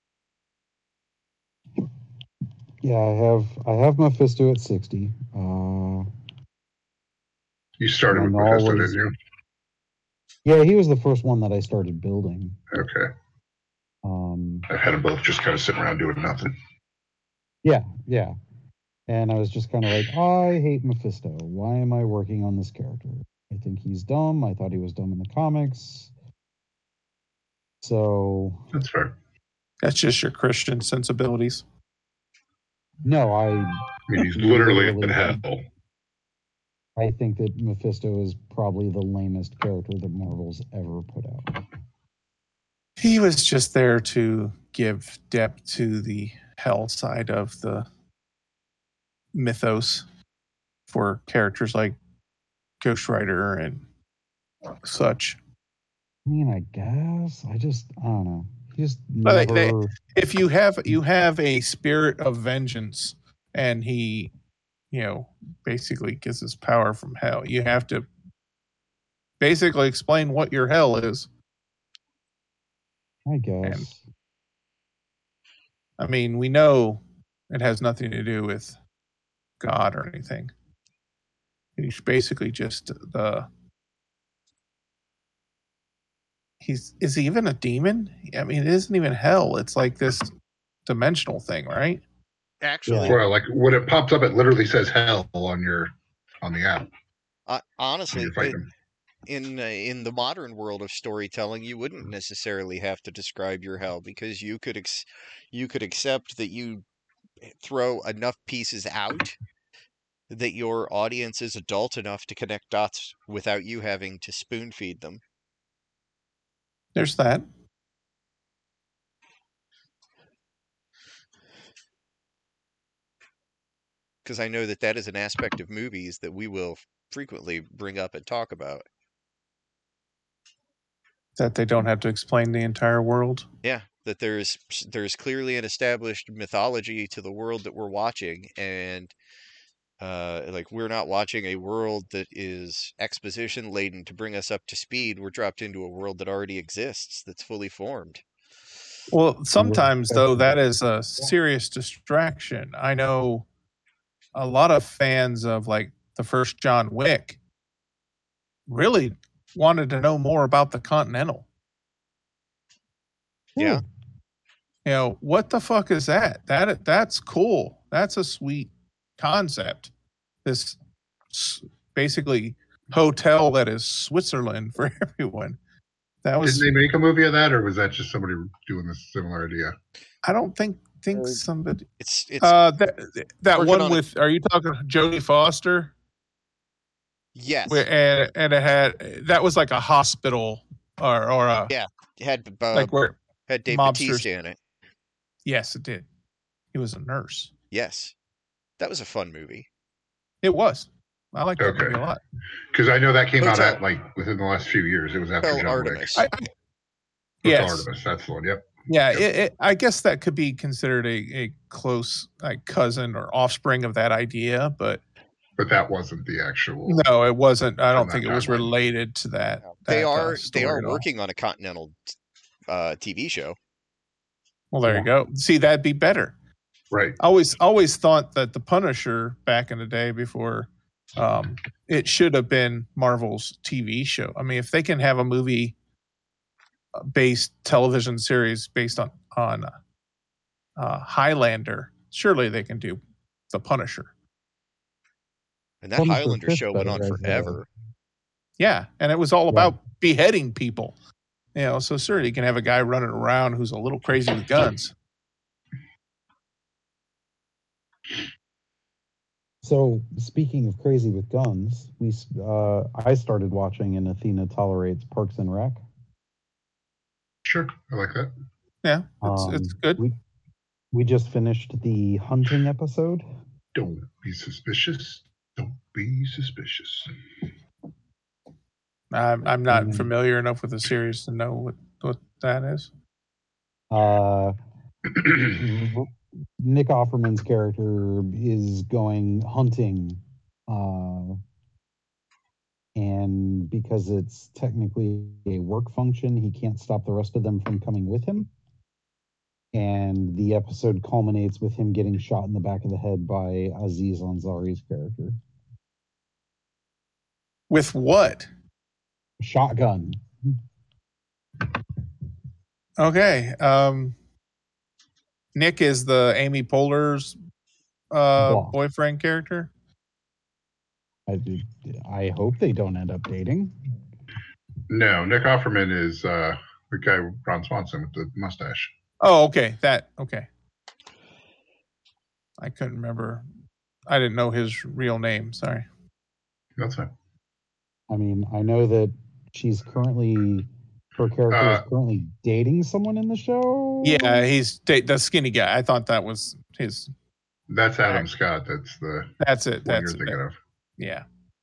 Yeah, I have I have Mephisto at sixty. Uh, You started My with null Mephisto, was- didn't you? yeah, he was the first one that I started building. Okay. Um, I had them both just kind of sitting around doing nothing. Yeah, yeah. And I was just kind of like, I hate Mephisto. Why am I working on this character? I think he's dumb. I thought he was dumb in the comics. So That's fair. That's just your Christian sensibilities. no, I I mean, he's literally in Literally. hell. I think that Mephisto is probably the lamest character that Marvel's ever put out. He was just there to give depth to the hell side of the mythos for characters like Ghost Rider and such. I mean, I guess I just I don't know. He just But they- never. If you have you have a spirit of vengeance, and he, you know, basically gets his power from hell, you have to basically explain what your hell is. I guess. I mean, we know it has nothing to do with God or anything. He's basically just the. He's is he even a demon? I mean, it isn't even hell. It's like this dimensional thing, right? Actually, Well, like when it pops up, it literally says hell on your on the app. uh, When honestly, you're it, fighting him. in uh, in the modern world of storytelling, you wouldn't necessarily have to describe your hell because you could ex- you could accept that you throw enough pieces out that your audience is adult enough to connect dots without you having to spoon feed them. There's that. Because I know that that is an aspect of movies that we will frequently bring up and talk about. That they don't have to explain the entire world. Yeah, that there's there's clearly an established mythology to the world that we're watching, and uh, like we're not watching a world that is exposition laden to bring us up to speed. We're dropped into a world that already exists, that's fully formed. Well, sometimes though that is a serious distraction. I know a lot of fans of like the first John Wick really wanted to know more about the Continental. Yeah. You know, what the fuck is that? That that's cool. That's a sweet concept. This s- basically hotel that is Switzerland for everyone. That was Didn't they make a movie of that, or was that just somebody doing this similar idea? I don't think think Uh, somebody It's it's uh that that working one on a- with are you talking Jodie Foster? yes, Where, and and it had that was like a hospital or or a Yeah. had uh, like where had Dave mobsters- Bautista in it. yes it did. He was a nurse. Yes, that was a fun movie. It was. I like that Okay. movie a lot. Because I know that came out Hotel- at like within the last few years. It was after Hotel John Wick. Artemis. I, I, Hotel yes. Artemis, that's the one. Yep. Yeah, Yep. it, it, I guess that could be considered a, a close like cousin or offspring of that idea, but But that wasn't the actual. no, it wasn't. I don't From think that it was timeline. related to that. They that, uh, are they story are at all. working on a Continental uh, T V show. Well, there Yeah. you go. See, that'd be better. Right. I always always thought that the Punisher back in the day before um, it should have been Marvel's T V show. I mean, if they can have a movie uh, based television series based on on uh, uh, Highlander, surely they can do the Punisher. And that Punisher Highlander fits show went on better as a- forever. Yeah, and it was all Yeah. about beheading people. You know, so sure you can have a guy running around who's a little crazy with guns. So speaking of crazy with guns, we s- uh, I started watching and Athena tolerates Parks and Rec. Sure. I like that. Yeah, it's it's Um, good. We we just finished the hunting episode. Don't be suspicious. Don't be suspicious. I'm I'm not Mm. familiar enough with the series to know what what that is. Uh, Nick Offerman's character is going hunting, uh, and because it's technically a work function, he can't stop the rest of them from coming with him. And the episode culminates with him getting shot in the back of the head by Aziz Ansari's character. With what? Shotgun. Okay. Um, Nick is the Amy Poehler's uh, Blah. boyfriend character? I, I hope they don't end up dating. No, Nick Offerman is uh, the guy Ron Swanson with the mustache. Oh, okay. That okay. I couldn't remember. I didn't know his real name. Sorry. That's it. I mean, I know that she's currently, her character Uh, is currently dating someone in the show. Yeah, he's da- the skinny guy. I thought that was his. That's Adam Right. Scott. That's the That's it. one That's you're it. thinking of. Yeah.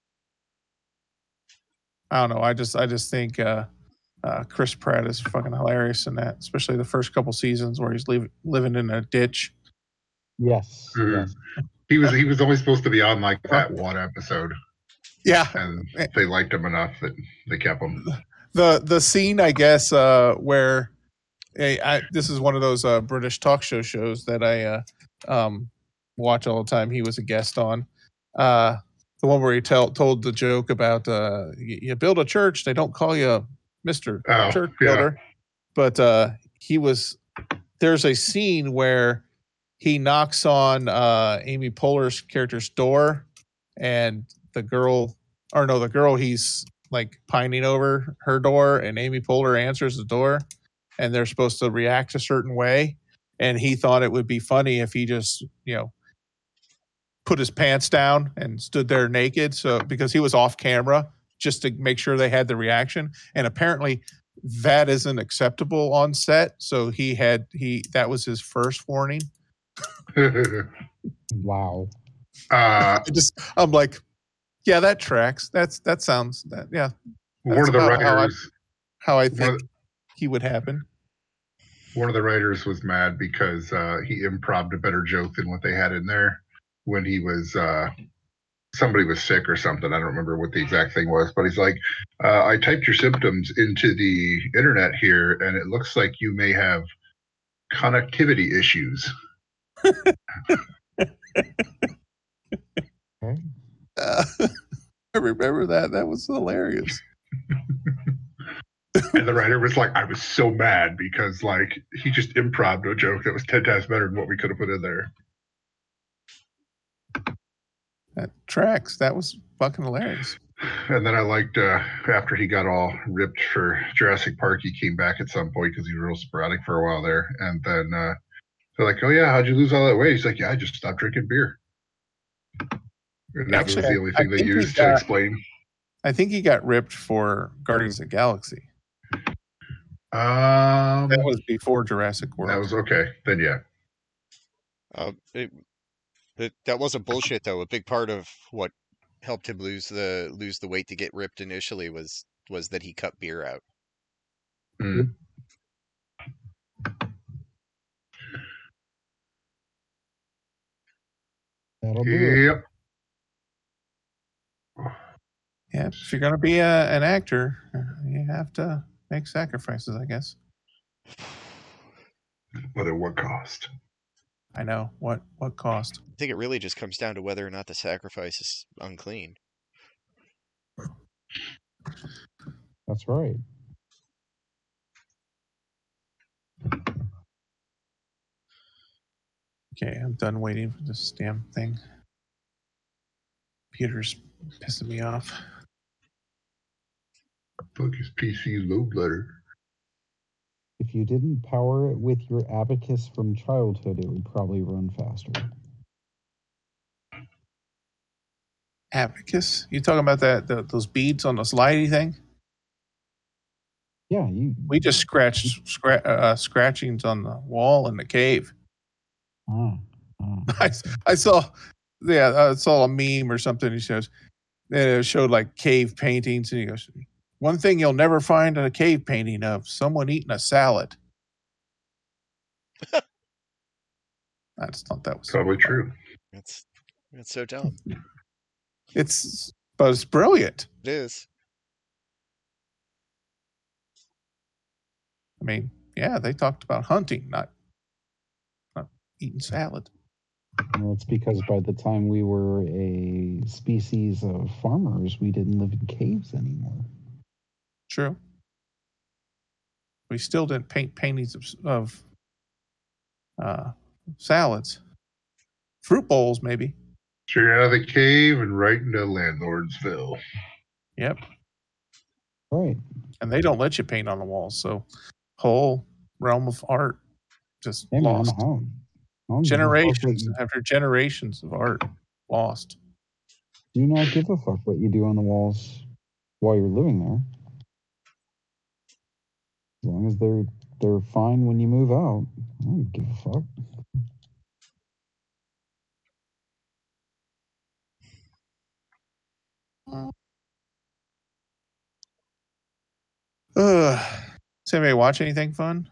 I don't know. I just I just think uh, uh, Chris Pratt is fucking hilarious in that, especially the first couple seasons where he's leave, living in a ditch. Yes. Mhm. Yes. He was he was only supposed to be on like that one episode, Yeah. and they liked him enough that they kept him. The the scene, I guess, uh, where hey, I, this is one of those uh, British talk show shows that I uh, um, watch all the time. He was a guest on. Uh, the one where he tell, told the joke about uh, you, you build a church, they don't call you Mister Oh, Church yeah. Builder. But uh, he was, there's a scene where he knocks on uh, Amy Poehler's character's door, and the girl, or no, the girl he's like pining over her door, and Amy Poehler answers the door, and they're supposed to react a certain way. And he thought it would be funny if he just, you know, put his pants down and stood there naked. So because he was off camera just to make sure they had the reaction. And apparently that isn't acceptable on set. So he had, he, that was his first warning. Wow. uh, I just, I'm like, yeah, that tracks. That's, that sounds that, yeah. one That's of the about how I- writers, How I one think of, the- he would happen. one of the writers was mad because uh, he improv'd a better joke than what they had in there when he was uh, somebody was sick or something. I don't remember what the exact thing was, but he's like, uh, I typed your symptoms into the internet here, and it looks like you may have connectivity issues. Okay. Uh, I remember that. That was hilarious. And the writer was like, I was so mad because like he just improv'd a joke that was ten times better than what we could have put in there. That tracks. That was fucking hilarious. And then I liked uh, after he got all ripped for Jurassic Park, he came back at some point because he was real sporadic for a while there. And then uh, they're like, oh yeah, how'd you lose all that weight? He's like, yeah, I just stopped drinking beer. And that Actually, was the only I- I thing they think he used to got- explain. I think he got ripped for Guardians of the Galaxy. Um, That was before Jurassic World. that was okay. Then yeah. Uh, it, it, that wasn't bullshit though. A big part of what helped him lose the lose the weight to get ripped initially was was that he cut beer out. Mm. That'll do it. Yep. Yeah, if you're gonna be a, an actor, you have to make sacrifices, I guess. But at what cost? I know what what cost. I think it really just comes down to whether or not the sacrifice is unclean. That's right. Okay, I'm done waiting for this damn thing. Computer's pissing me off. Fuck his P C load letter. If you didn't power it with your abacus from childhood, it would probably run faster. Abacus? You talking about that the, those beads on the slidey thing? Yeah, you. We just scratched scra- uh, scratchings on the wall in the cave. Ah, ah. I, I saw, yeah, I saw a meme or something. He says, it showed like cave paintings, and he goes, "One thing you'll never find in a cave painting of someone eating a salad." I just thought that was Probably true. That's that's so dumb. It's but it's brilliant. It is. I mean, yeah, they talked about hunting, not not eating salad. Well, it's because by the time we were a species of farmers, we didn't live in caves anymore. True. We still didn't paint paintings of, of uh, salads. Fruit bowls, maybe. Straight out of the cave and right into Landlordsville. Yep. Right. And they don't let you paint on the walls, so whole realm of art just Hey, man, lost. I don't, I don't give a fuck what Generations you- after generations of art lost. do not give a fuck what you do on the walls while you're living there. As long as they're they're fine when you move out, I don't give a fuck. Ugh. Does anybody watch anything fun?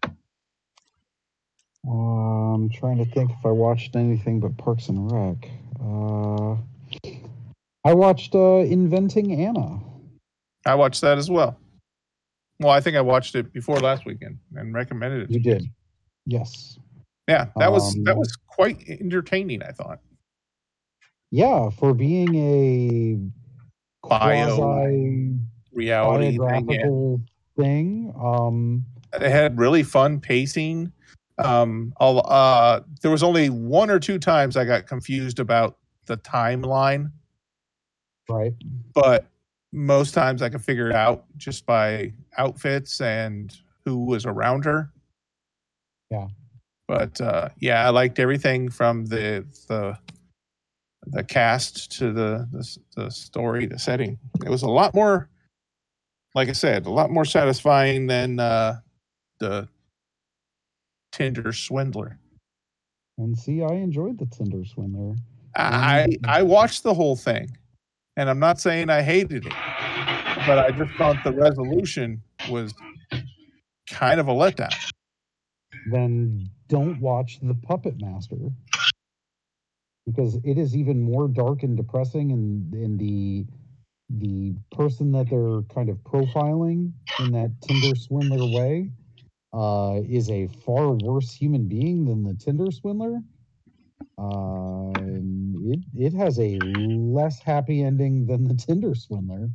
Uh, I'm trying to think if I watched anything but Parks and Rec. Uh, I watched uh, Inventing Anna. I watched that as well. Well, I think I watched it before last weekend and recommended it. You to did, yes. Yeah, that was Um, that was quite entertaining, I thought. Yeah, for being a Bio quasi reality thing. Yeah. biographical thing. Um, It had really fun pacing. Um, I'll, uh, there was only one or two times I got confused about the timeline, right. but most times I could figure it out just by outfits and who was around her. Yeah. But uh, yeah, I liked everything from the the the cast to the, the the story, the setting. It was a lot more, like I said, a lot more satisfying than uh, the Tinder Swindler. And see, I enjoyed the Tinder Swindler. I Mm. I watched the whole thing, and I'm not saying I hated it, but I just thought the resolution was kind of a letdown. Then don't watch The Puppet Master, because it is even more dark and depressing, and in the the person that they're kind of profiling in that Tinder Swindler way uh, is a far worse human being than the Tinder Swindler. Uh, and it it has a less happy ending than the Tinder Swindler.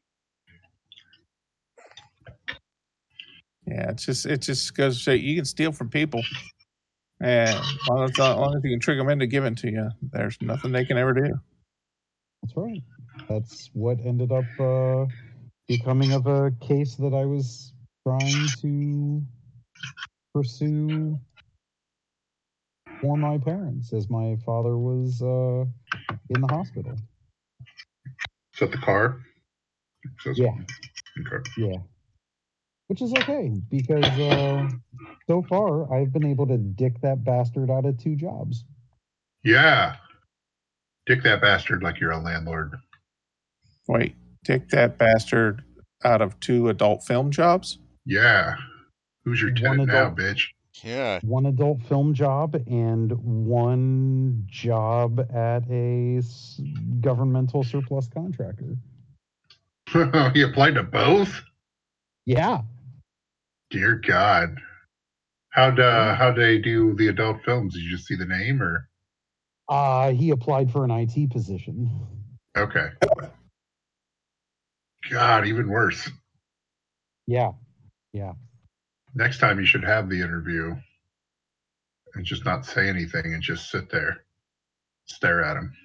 Yeah, it's just it just goes to say you can steal from people, and as long as, as long as you can trick them into giving to you, there's nothing they can ever do. That's right. That's what ended up uh, becoming of a case that I was trying to pursue for my parents, as my father was uh, in the hospital. Is that the car? Says- Yeah. Okay. Yeah. Which is okay, because uh, so far I've been able to dick that bastard out of two jobs. Yeah. Dick that bastard like you're a landlord. Wait, take that bastard out of two adult film jobs? Yeah. Who's your One tenant now, adult- bitch? Yeah. One adult film job and one job at a s- governmental surplus contractor. He applied to both? Yeah. Dear God. How'd uh, how'd they do the adult films? Did you just see the name or? Uh, he applied for an I T position. Okay. God, even worse. Yeah. Yeah. Next time you should have the interview and just not say anything and just sit there, stare at him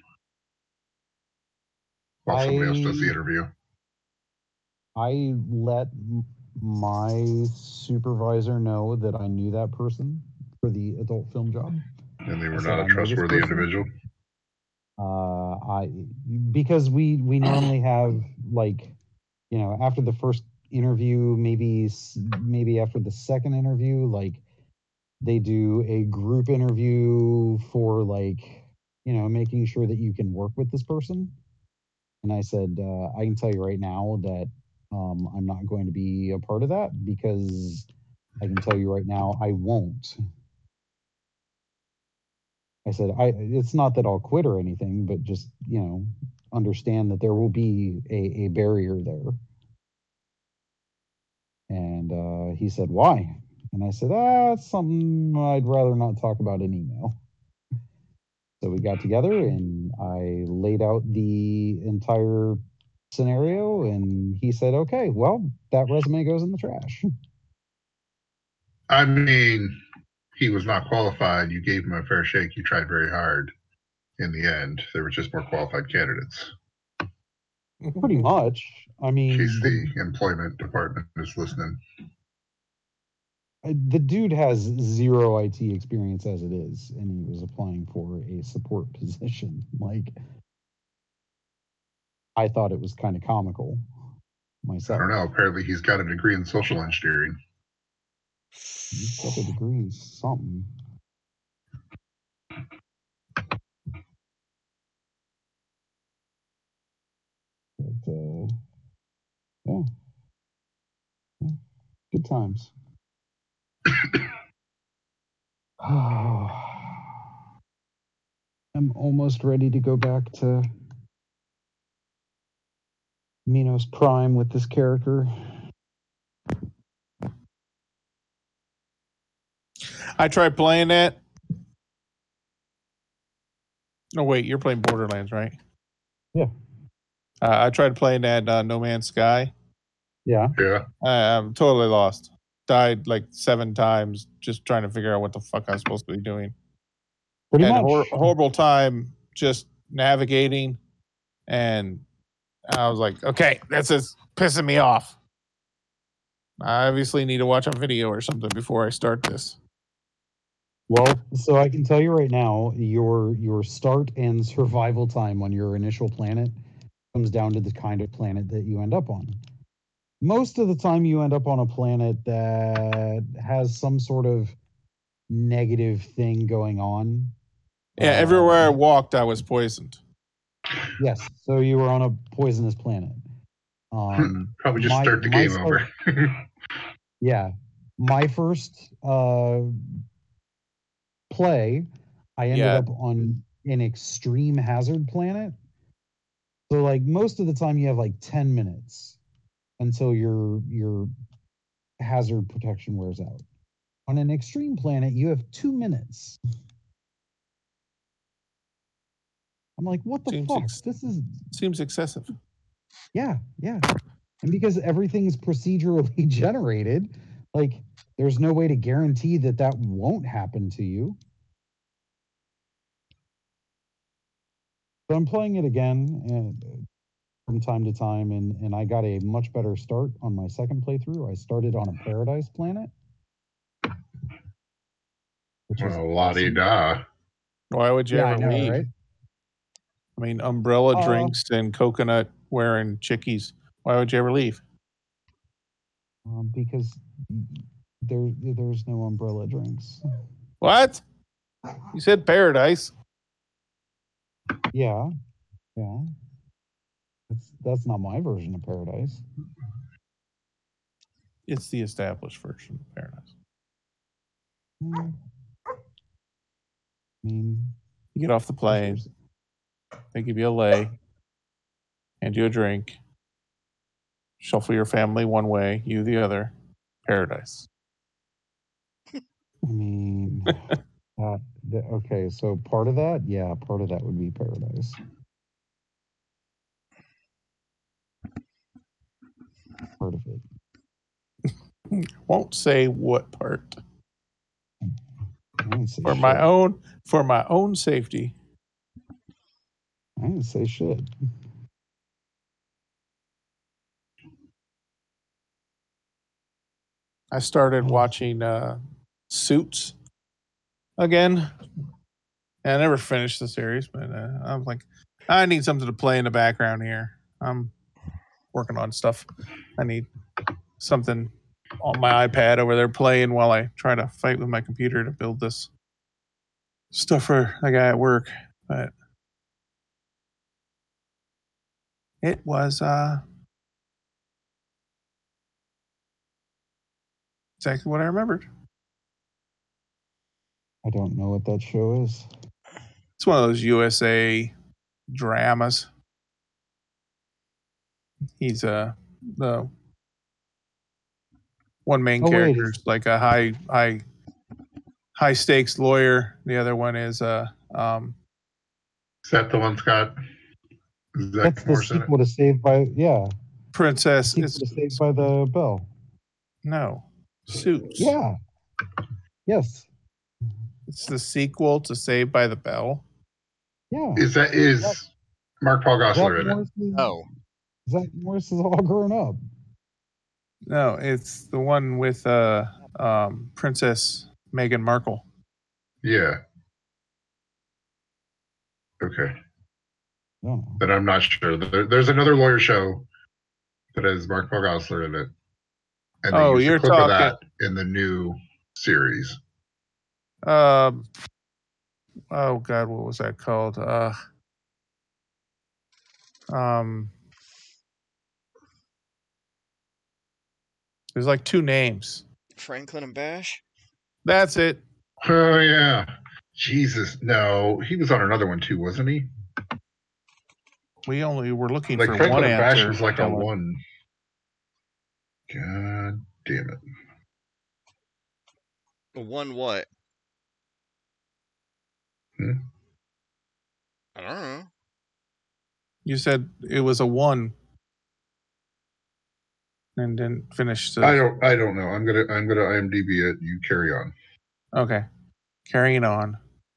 while somebody else does the I- interview. I let m- my supervisor know that I knew that person for the adult film job. And they were I said, not "I a know this trustworthy person." individual. Uh, I because we we normally have, like, you know, after the first interview, maybe s- maybe after the second interview, like, they do a group interview for, like, you know, making sure that you can work with this person. And I said, uh, I can tell you right now that um, I'm not going to be a part of that, because I can tell you right now I won't. I said, I it's not that I'll quit or anything, but just, you know, understand that there will be a, a barrier there. And uh, he said, why? And I said, ah, it's something I'd rather not talk about in email. So we got together and I laid out the entire scenario, and he said, okay, well, that resume goes in the trash. I mean, he was not qualified. You gave him a fair shake. You tried very hard. in the end. They were just more qualified candidates. Pretty much. I In mean, case the, the employment department is listening. the dude has zero I T experience as it is, and he was applying for a support position. Like, I thought it was kind of comical I myself. don't know. Apparently, he's got a degree in social engineering. He's got a degree in something. But, uh, yeah. yeah. Good times. I'm almost ready to go back to Minos Prime with this character. I tried playing that. No, wait, you're playing Borderlands, right? Yeah. Uh, I tried playing that uh, No Man's Sky. Yeah. Yeah. I, I'm totally lost. Died like seven times just trying to figure out what the fuck I was supposed to be doing. Pretty and much. hor- horrible time just navigating. And I was like, okay, this is pissing me off. I obviously need to watch a video or something before I start this. Well, so I can tell you right now, your your start and survival time on your initial planet comes down to the kind of planet that you end up on. Most of the time you end up on a planet that has some sort of negative thing going on. Yeah, Uh, everywhere I walked, I was poisoned. Yes, so you were on a poisonous planet. Um, Probably just my- start the my game start- over. Yeah, my first uh, play, I ended Yeah. up on an extreme hazard planet. So, like, most of the time, you have like ten minutes until your your hazard protection wears out. On an extreme planet, you have two minutes. I'm like, what the Seems fuck? ex- This is Seems excessive. yeah, yeah. And because everything's procedurally generated, like, there's no way to guarantee that that won't happen to you. So I'm playing it again and from time to time, and, and I got a much better start on my second playthrough. I started on a paradise planet. Which is Well, la di awesome. da. Why would you Yeah, I ever know, leave? right? I mean, umbrella Uh, drinks and coconut wearing chickies. Why would you ever leave? Um, because there there's no umbrella drinks. What? You said paradise. Yeah, yeah. That's that's not my version of paradise. It's the established version of paradise. Hmm. I mean, You get off the plane, they give you a lei, hand you a drink, shuffle your family one way, you the other. Paradise. I mean, uh, the, okay. So part of that, yeah, part of that would be paradise. Part of it. Won't say what part. I didn't say For shit. my own for my own safety. I didn't say shit. I started watching uh, Suits again. I never finished the series, but uh, I'm like, I need something to play in the background here. I'm working on stuff. I need something on my iPad over there playing while I try to fight with my computer to build this stuff for the guy at work. But it was uh, exactly what I remembered. I don't know what that show is. It's one of those U S A dramas. He's uh the one main Oh, wait, character it's- is like a high high high stakes lawyer. The other one is uh um Is that the one, Scott? Is that That's the Morris in it? sequel to Saved by yeah. princess. Sequel It's to Saved by the Bell. no Suits. Yeah. Yes. It's the sequel to Saved by the Bell. Yeah. Is that is Mark Paul Gosselaar in it? Morris is, Oh, Zach Morris is all grown up. No, it's the one with uh, um, Princess Meghan Markle. Yeah. Okay. Oh. But I'm not sure. There, there's another lawyer show that has Mark Paul Gosselaar in it. And they Oh, used you're a clip talking- of that in the new series. Um. Oh God, what was that called? Uh. Um. There's like two names. Franklin and Bash. That's it. Oh yeah. Jesus. No. He was on another one too, wasn't he? We only were looking Like for Franklin one and Bash answer. was like a Dylan. one. God damn it. One what? Hmm? I don't know. You said it was a one, and didn't finish the. I don't I don't know. I'm gonna I'm gonna IMDb it. You carry on. Okay, carrying on.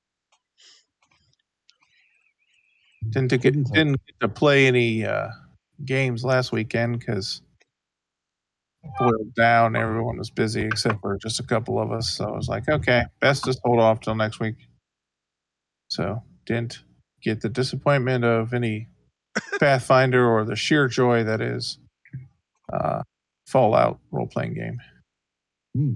Didn't to get Couldn't tell. didn't get to play any uh, games last weekend because boiled down. Everyone was busy except for just a couple of us. So I was like, okay, best just hold off till next week. So didn't get the disappointment of any Pathfinder or the sheer joy that is uh, Fallout role playing game. Hmm.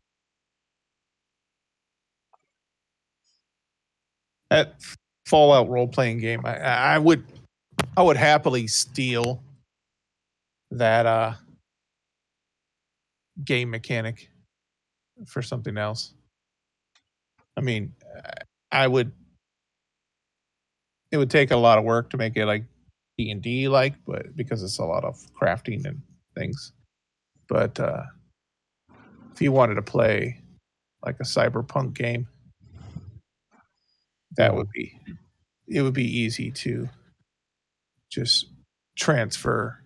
That Fallout role playing game, I, I would I would happily steal that uh, game mechanic for something else. I mean, I would. It would take a lot of work to make it like D and D like, but because it's a lot of crafting and things. But uh, if you wanted to play like a cyberpunk game, that Yeah. would be it would be easy to just transfer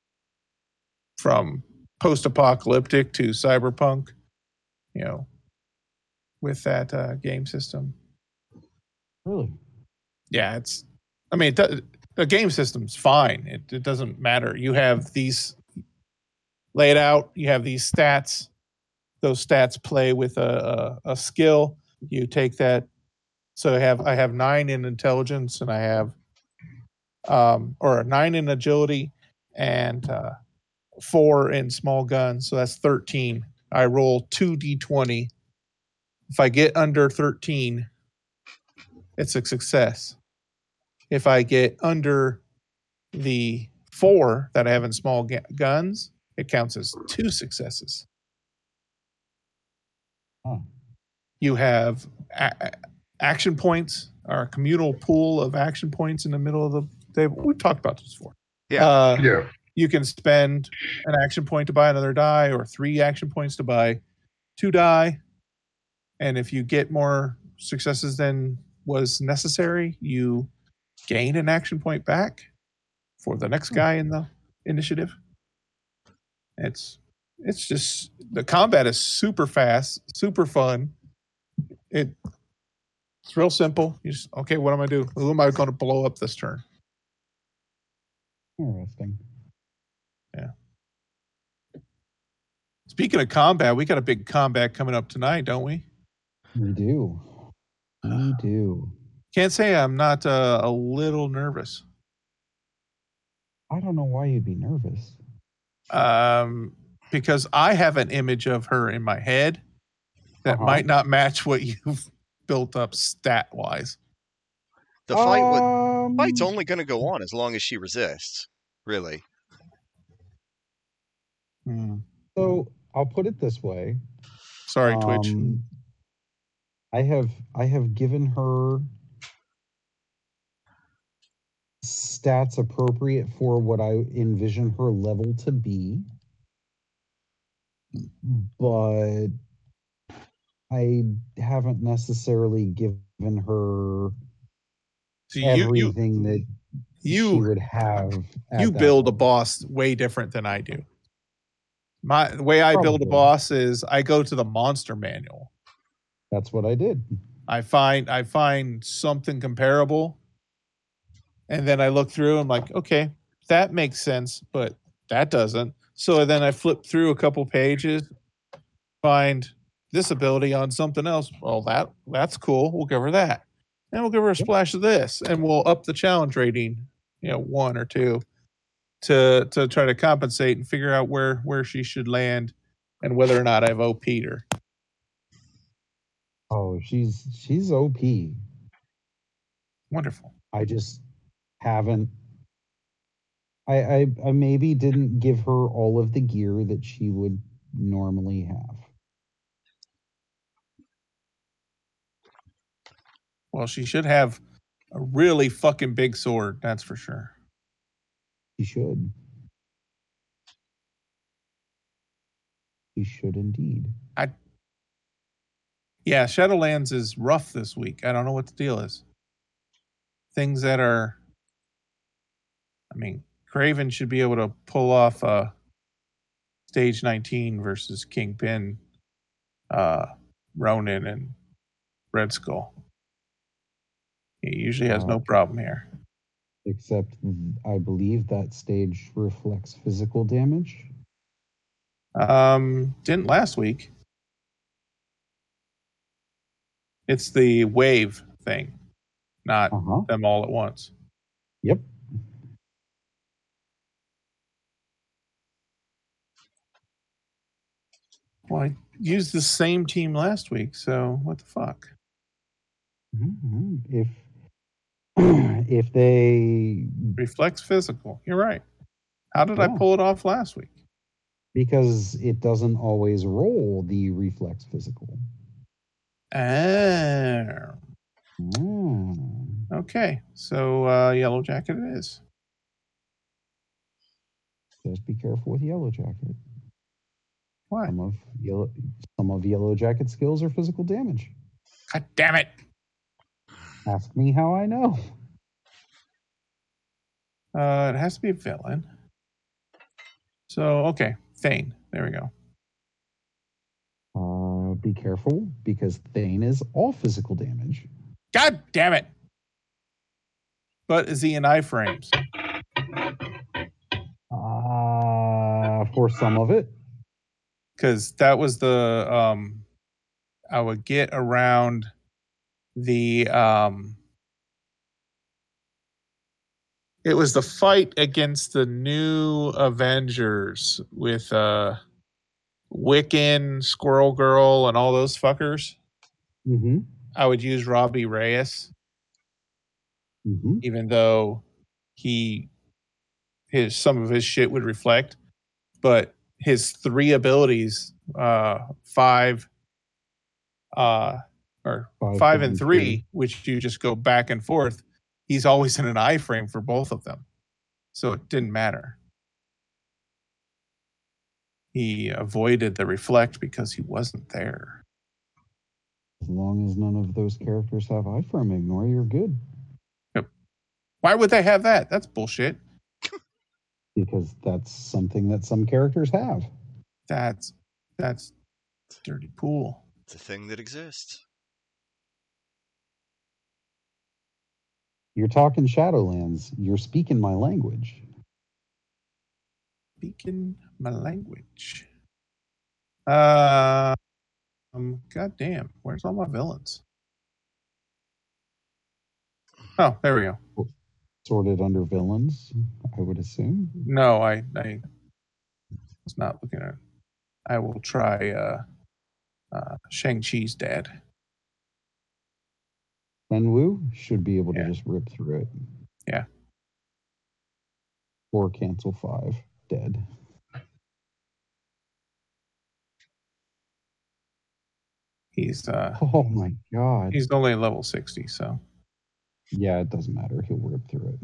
from post-apocalyptic to cyberpunk, you know, with that uh, game system. Really? Yeah, it's. I mean, it does, the game system's fine. It it doesn't matter. You have these laid out. You have these stats. Those stats play with a, a, a skill. You take that. So I have I have nine in intelligence, and I have um or nine in agility, and uh, four in small guns. So that's thirteen. I roll two d twenty. If I get under thirteen, it's a success. If I get under the four that I have in small ga- guns, it counts as two successes. Huh. You have a- a- action points, or a communal pool of action points in the middle of the table. We've talked about this before. Yeah. Uh, Yeah. You can spend an action point to buy another die, or three action points to buy two die. And if you get more successes than was necessary, you gain an action point back for the next guy in the initiative. It's it's just the combat is super fast, super fun. It it's real simple. You just okay, what am I do? Who am I going to blow up this turn? Interesting. Speaking of combat, we got a big combat coming up tonight, don't we? We do. We do. Can't say I'm not uh, a little nervous. I don't know why you'd be nervous. Um, because I have an image of her in my head that Uh-huh. might not match what you've built up stat wise. The fight would, um, fight's only going to go on as long as she resists. Really. Hmm. So I'll put it this way. Sorry, Twitch. Um, I have I have given her stats appropriate for what I envision her level to be, but I haven't necessarily given her So you you everything that she you would have. at you that build a level. boss way different than I do. My the way I build a Probably. boss is I go to the monster manual. That's what I did. I find I find something comparable, And then I look through, I'm like, okay, that makes sense, but that doesn't. So then I flip through a couple pages, find this ability on something else. Well, that that's cool. We'll give her that. And we'll give her a splash of this. And we'll up the challenge rating, you know, one or two to to try to compensate and figure out where, where she should land and whether or not I've O P'd her. Oh, she's she's O P. Wonderful. I just haven't. I, I I maybe didn't give her all of the gear that she would normally have. Well, she should have a really fucking big sword, that's for sure. She should. She should indeed. I Yeah, Shadowlands is rough this week. I don't know what the deal is. Things that are, I mean, Craven should be able to pull off uh, Stage nineteen versus Kingpin, uh, Ronin, and Red Skull. He usually has Uh, no problem here. Except I believe that stage reflects physical damage. Um, didn't last week. It's the wave thing, not Uh-huh. them all at once. Yep. Well, I used the same team last week, so what the fuck? Mhm. If if they Reflex physical. You're right. How did I Yeah. pull it off last week? because it doesn't always roll the reflex physical. Ah, Mm. okay. So uh, Yellow Jacket it is. Just be careful with Yellow Jacket. Why? Some of yellow some of Yellow Jacket skills are physical damage. God damn it. Ask me how I know. Uh, it has to be a villain. So, okay. Thane. There we go. Uh, be careful because Thane is all physical damage. God damn it. But is he in iframes? Uh, for some of it. Because that was the um I would get around the um it was the fight against the new Avengers with uh Wiccan, Squirrel Girl, and all those fuckers. Mm-hmm. I would use Robbie Reyes, Mm-hmm. even though he his some of his shit would reflect, but his three abilities, uh, five, uh, or Five, five and and three, three. which you just go back and forth. He's always in an iframe for both of them, so it didn't matter. He avoided the reflect because he wasn't there. As long as none of those characters have iframe ignore, you're good. Why would they have that? That's bullshit. Because that's something that some characters have. That's that's dirty pool. It's a thing that exists. You're talking Shadowlands. You're speaking my language. Speaking my language. Uh, um, goddamn, where's all my villains? Oh, there we go. Sorted under villains, I would assume. No, I, I was not looking at. I will try uh, uh, Shang-Chi's dad. Wenwu should be able to Yeah. just rip through it. Yeah. Or cancel five. Dead. He's uh, Oh my god. he's only level sixty, so Yeah, it doesn't matter. He'll rip through it.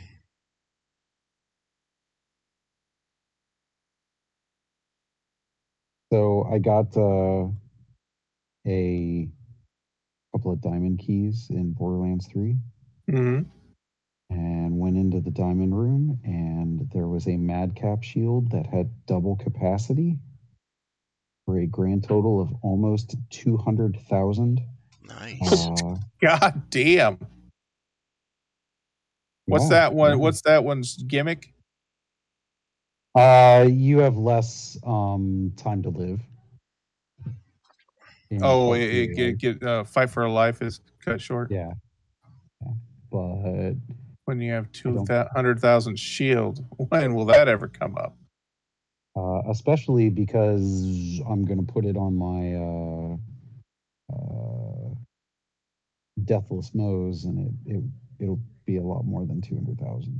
So I got uh, a couple of diamond keys in Borderlands three mm-hmm. and went into the diamond room, and there was a madcap shield that had double capacity for a grand total of almost two hundred thousand. Nice. Uh, God damn. What's Yeah, that one? yeah. What's that one's gimmick? Uh, you have less um time to live. in Oh, Part it, two, it get, right? get uh, fight for a life is cut short. Yeah. yeah. But When you have two don't- hundred thousand shield, when will that ever come up? uh, especially because I'm gonna put it on my uh, uh, Deathless Moes, and it, it it'll be a lot more than two hundred thousand.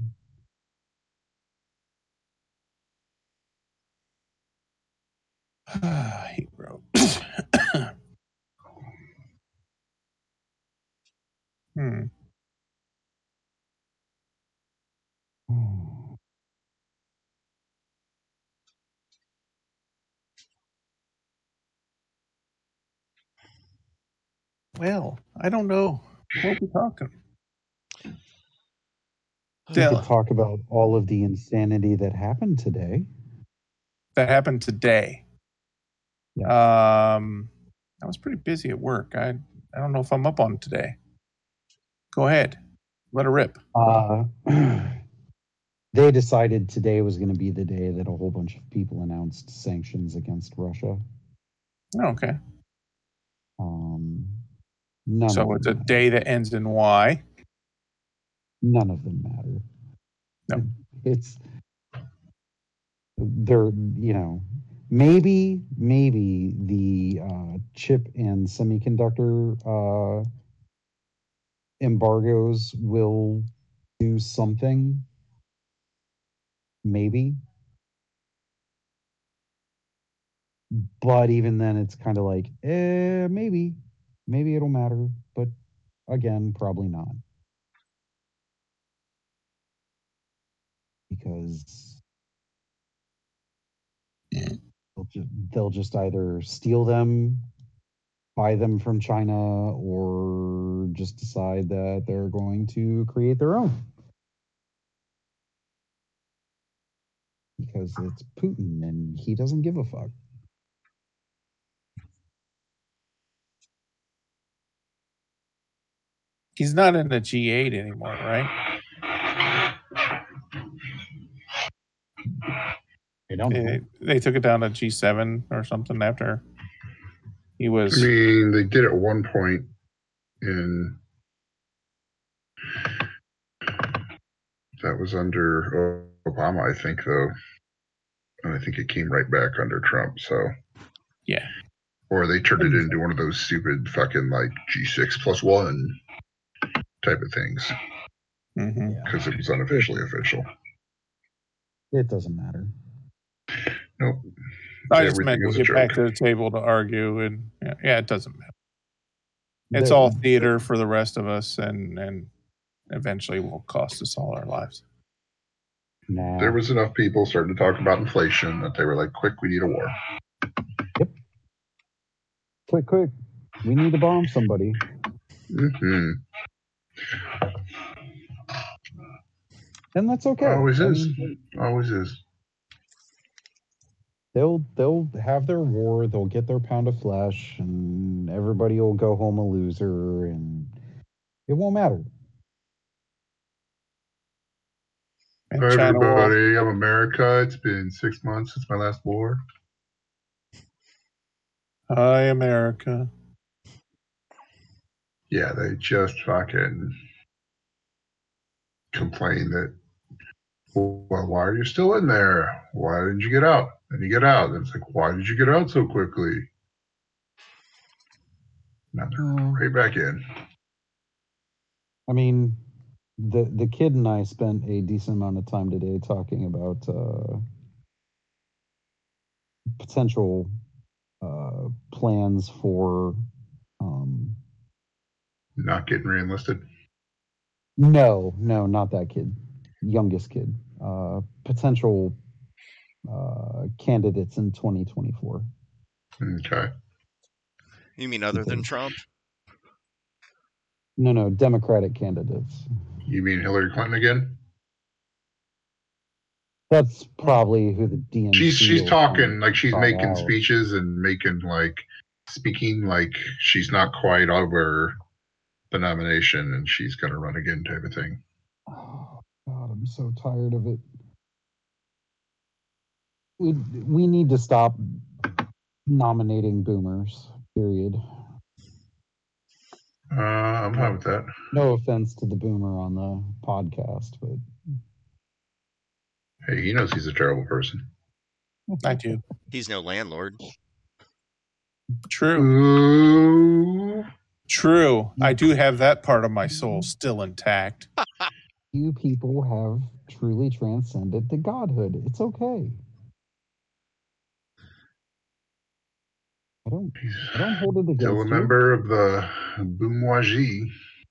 Hero. hmm. Well, I don't know. What are we talking? We Still, could talk about all of the insanity that happened today. that happened today. Um, I was pretty busy at work. I I don't know if I'm up on today. Go ahead, let her rip. Uh, they decided today was going to be the day that a whole bunch of people announced sanctions against Russia. Oh, okay. Um, none So of it's a them day that ends in Y. None of them matter. No. It's they're you know maybe maybe the uh, chip and semiconductor uh, embargoes will do something. Maybe. But even then, it's kind of like, eh, maybe, maybe it'll matter. But again, probably not. Because they'll just, they'll just either steal them, buy them from China, or just decide that they're going to create their own. Because it's Putin and he doesn't give a fuck. He's not in the G eight anymore, right? I don't know. They, they took it down to G seven or something after he was. I mean, they did at one point in that was under Obama, I think, though. And I think it came right back under Trump. So Yeah. Or they turned it into one of those stupid fucking like G six plus one type of things Mm-hmm. because it was unofficially official. It doesn't matter. Nope. I just Everything meant to is a get joke. back to the table to argue, and yeah, yeah it doesn't matter. It's There- all theater for the rest of us, and and eventually will cost us all our lives. Nah. There was enough people starting to talk about inflation that they were like, quick, we need a war. Quick, quick. We need to bomb somebody. Mm-hmm. And that's okay. Always I is. mean, Always is. they'll they'll have their war, they'll get their pound of flesh, and everybody will go home a loser, and it won't matter. And Hi, China will, everybody. I'm America. It's been six months since my last war. hi America. Yeah, they just fucking complain that, well, why are you still in there? Why didn't you get out? And you get out. And it's like, why did you get out so quickly? Now they're Uh, right back in. I mean, the the kid and I spent a decent amount of time today talking about uh, potential uh, plans for. Um, Not getting reenlisted. no, no, not that kid. Youngest kid. Uh, potential uh, candidates in twenty twenty-four. Okay. You mean other than Trump? No, no, Democratic candidates. You mean Hillary Clinton again? That's probably who the D N C. She's she's will talking like she's try making out. speeches and making like speaking like she's not quite over the nomination and she's gonna run again type of thing. Oh God, I'm so tired of it. We we need to stop nominating boomers. Period. Uh, I'm fine with that. No offense to the boomer on the podcast, but Hey, he knows he's a terrible person. I do. He's no landlord. True. Ooh. True. I do have that part of my soul still intact. you people have truly transcended to godhood. It's okay. I don't. I don't hold it against Still a you. member of the bourgeoisie.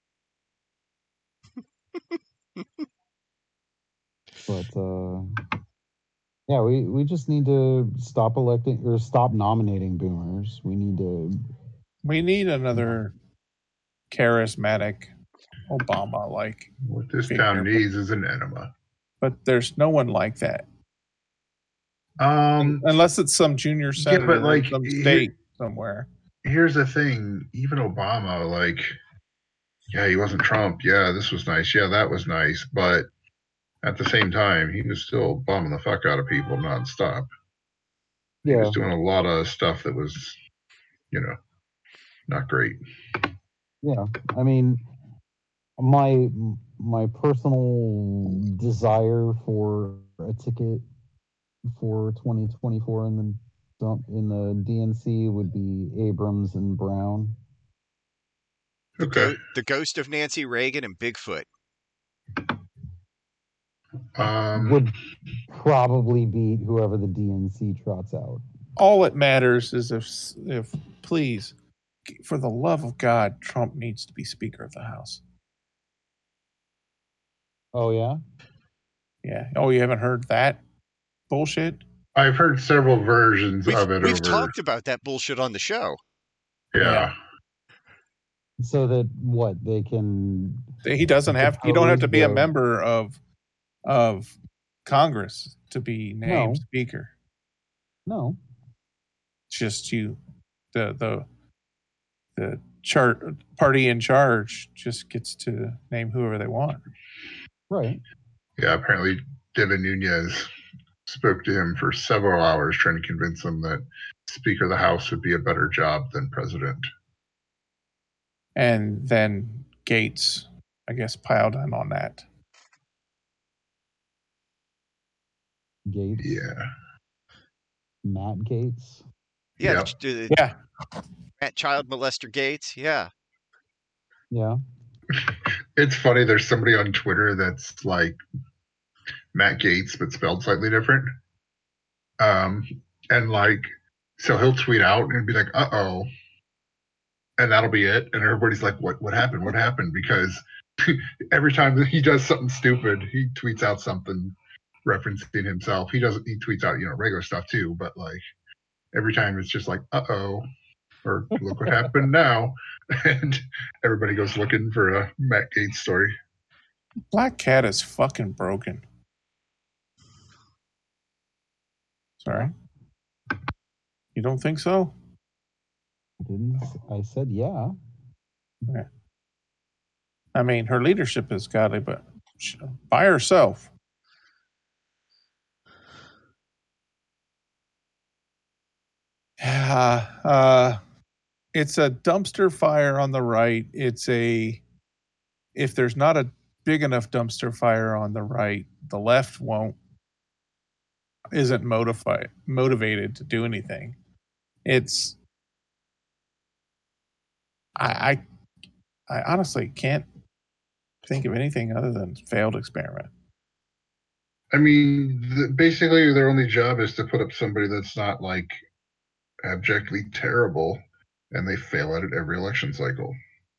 But uh, yeah, we, we just need to stop electing or stop nominating boomers. We need to. We need another charismatic Obama like. What this figure. town needs is an enema. But there's no one like that. Um, Unless it's some junior senator but, like, in some here- state somewhere. here's the thing. Even Obama, like, yeah, he wasn't Trump. Yeah, this was nice. Yeah, that was nice. But at the same time, he was still bombing the fuck out of people nonstop. He Yeah, was doing a lot of stuff that was, you know, not great. yeah. I mean, my my personal desire for a ticket for twenty twenty-four in the dump in the D N C would be Abrams and Brown. The, Okay. go- the ghost of Nancy Reagan and Bigfoot. Um, Would probably beat whoever the D N C trots out. All it matters is if, if please, for the love of God, Trump needs to be Speaker of the House. Oh yeah. Yeah. Oh, you haven't heard that bullshit? I've heard several versions We've, of it we've over. talked about that bullshit on the show. yeah. Yeah. So that what they can. He doesn't have. You don't have to be a Propose the- member of of Congress to be named No. Speaker. No. It's just you, the the the chart party in charge just gets to name whoever they want. Right. Yeah, apparently Devin Nunes spoke to him for several hours trying to convince him that Speaker of the House would be a better job than President. And then Gates, I guess, piled in on that. Gates. Yeah. Matt Gates. Yeah, Yeah. the- the- Yeah. Matt Child Molester Gates. Yeah. Yeah. It's funny, there's somebody on Twitter that's like Matt Gates, but spelled slightly different. Um, and like, so he'll tweet out and be like, uh oh. And that'll be it. And everybody's like, what, what happened? What happened? Because every time that he does something stupid, he tweets out something referencing himself. He doesn't, he tweets out, you know, regular stuff too, but like every time it's just like, uh oh, or look what happened now. And everybody goes looking for a Matt Gates story. Black Cat is fucking broken. Sorry. You don't think so? I didn't. I said yeah. I mean, her leadership is godly, but she, by herself. Yeah, uh, it's a dumpster fire on the right. It's a, if there's not a big enough dumpster fire on the right, the left won't, isn't motivated motivated to do anything. It's, I, I, I honestly can't think of anything other than failed experiment. I mean, th- basically, their only job is to put up somebody that's not like abjectly terrible, and they fail at it every election cycle.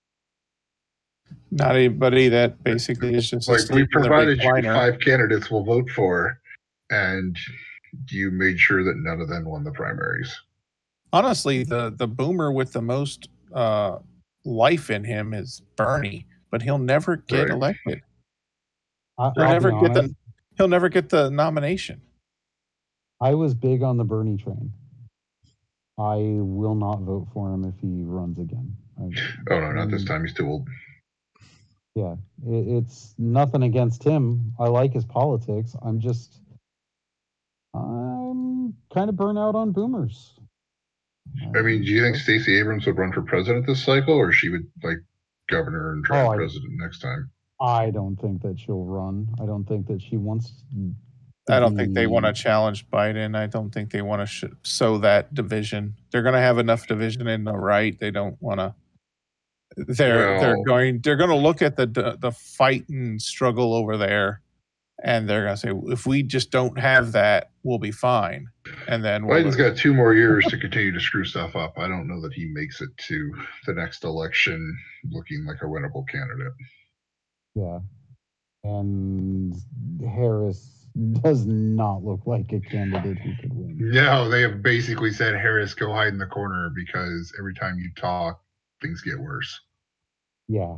Not anybody that basically is just Like, we asleep in the provided you recliner. five candidates we'll vote for, and you made sure that none of them won the primaries. Honestly, the the boomer with the most uh, life in him is Bernie, but he'll never get Right. elected. I, He'll I'll never be get the honest, he'll never get the nomination. I was big on the Bernie train. I will not vote for him if he runs again. I, Oh no, not Mm. this time. He's too old. Yeah, it, it's nothing against him. I like his politics. I'm just, I'm kind of burnt out on boomers. I mean, do you think Uh, Stacey Abrams would run for president this cycle, or she would like governor and try Oh, and I- president next time? I don't think that she'll run. I don't think that she wants. to I don't think they be- want to challenge Biden. I don't think they want to sh- sow that division. They're going to have enough division in the right. They don't want to. They're they're Well- going they're going to look at the the fight and struggle over there, and they're going to say, if we just don't have that, we'll be fine. And then we'll Biden's got two more years to continue to screw stuff up. I don't know that he makes it to the next election looking like a winnable candidate. Yeah, and Harris does not look like a candidate who could win. No, they have basically said, Harris, go hide in the corner because every time you talk, things get worse. Yeah,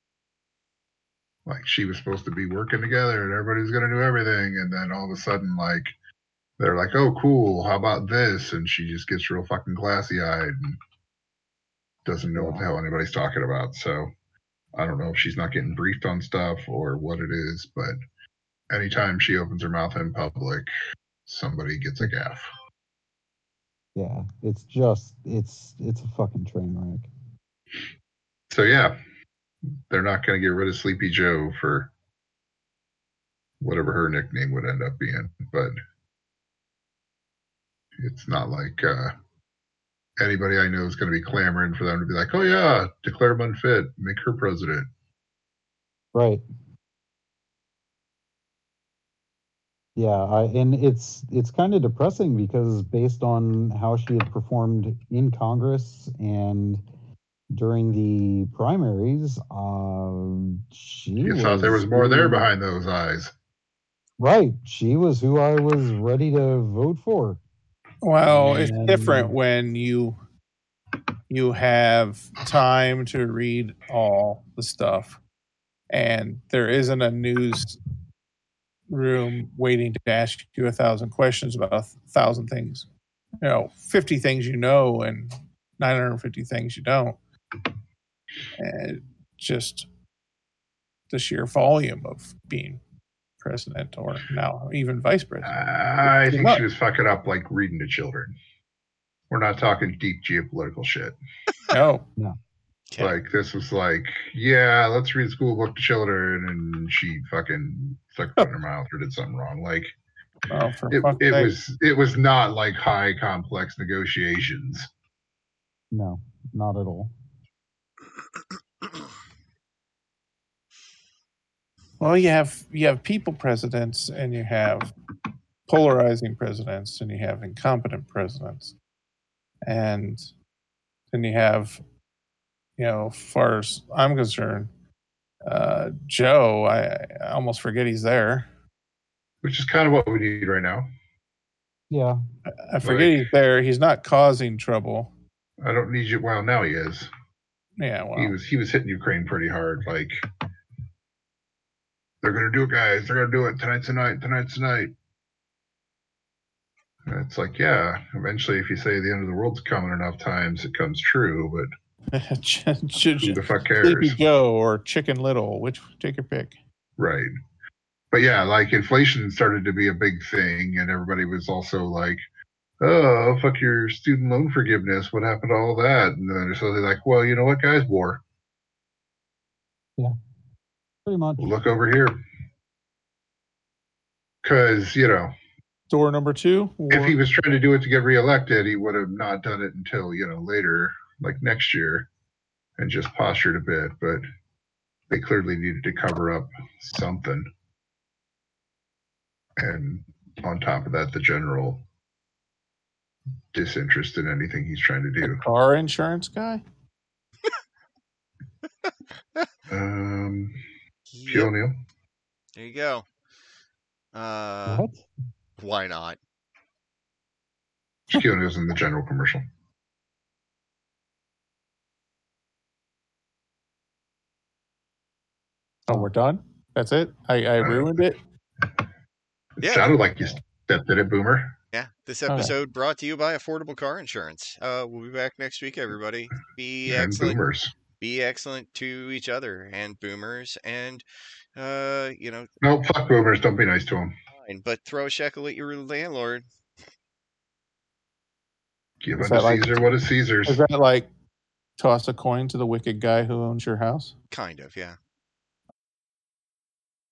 Like she was supposed to be working together and everybody's going to do everything. And then all of a sudden, like, they're like, oh, cool. How about this? And she just gets real fucking glassy eyed and doesn't know what the Yeah. hell anybody's talking about. So I don't know if she's not getting briefed on stuff or what it is, but anytime she opens her mouth in public, somebody gets a gaff. yeah. It's just it's it's a fucking train wreck. So yeah, they're not going to get rid of Sleepy Joe for whatever her nickname would end up being, but it's not like uh, anybody I know is going to be clamoring for them to be like, oh yeah, declare him unfit, make her president. Right. Yeah, I, and it's it's kind of depressing because based on how she had performed in Congress and during the primaries, um, she You was thought there was more there who- behind those eyes. Right, she was who I was ready to vote for. Well, it's And- different when you you have time to read all the stuff, and there isn't a news room waiting to ask you a thousand questions about a thousand things. You know, fifty things you know and nine hundred fifty things you don't. And just the sheer volume of being president or now even vice president. I Too think much. she was fucking up like reading to children. We're not talking deep geopolitical shit. No. Okay. Like this was like, yeah, let's read a school book to children, and she fucking stuck it in her mouth or did something wrong. Like Oh, for it, fuck's it sake. was it was not like high complex negotiations. No, not at all. Well, you have you have people presidents, and you have polarizing presidents, and you have incompetent presidents, and then you have, you know, as far as I'm concerned, uh, Joe. I, I almost forget he's there. Which is kind of what we need right now. Yeah, I- I forget Like- he's there. He's not causing trouble. I don't need you. Well, now he is. Yeah, well, He was he was hitting Ukraine pretty hard. Like they're gonna do it, guys. They're gonna do it tonight's the night. Tonight's the night. And it's like, yeah. Eventually, if you say the end of the world's coming enough times, it comes true. But who the fuck Sleepy cares? Joe or Chicken Little, which take your pick. Right. But yeah, like inflation started to be a big thing, and everybody was also like, "Oh, fuck your student loan forgiveness. What happened to all that?" And then so they're like, "Well, you know what, guys? War. pretty much. Look over here." Because you know, Door number two. if War. he was trying to do it to get reelected, he would have not done it until you know later, like next year, and just postured a bit. But they clearly needed to cover up something. And on top of that, the general disinterest in anything he's trying to do. Car insurance guy. Um, Yep, Shaquille O'Neal. there you go. Uh, What? why not? Shaquille O'Neal's in the general commercial. Oh, we're done. That's it. I, I ruined it. It Yeah. sounded like you stepped in it, Boomer. Yeah, this Okay. episode brought to you by Affordable Car Insurance. Uh, we'll be back next week, everybody. Be And excellent. Boomers. be excellent to each other and boomers, and uh, you know, No, fuck boomers. Don't be nice to them. fine, but throw a shekel at your landlord. Give Is unto that like- Caesar what is Caesar's. Is that like toss a coin to the wicked guy who owns your house? Kind of, yeah.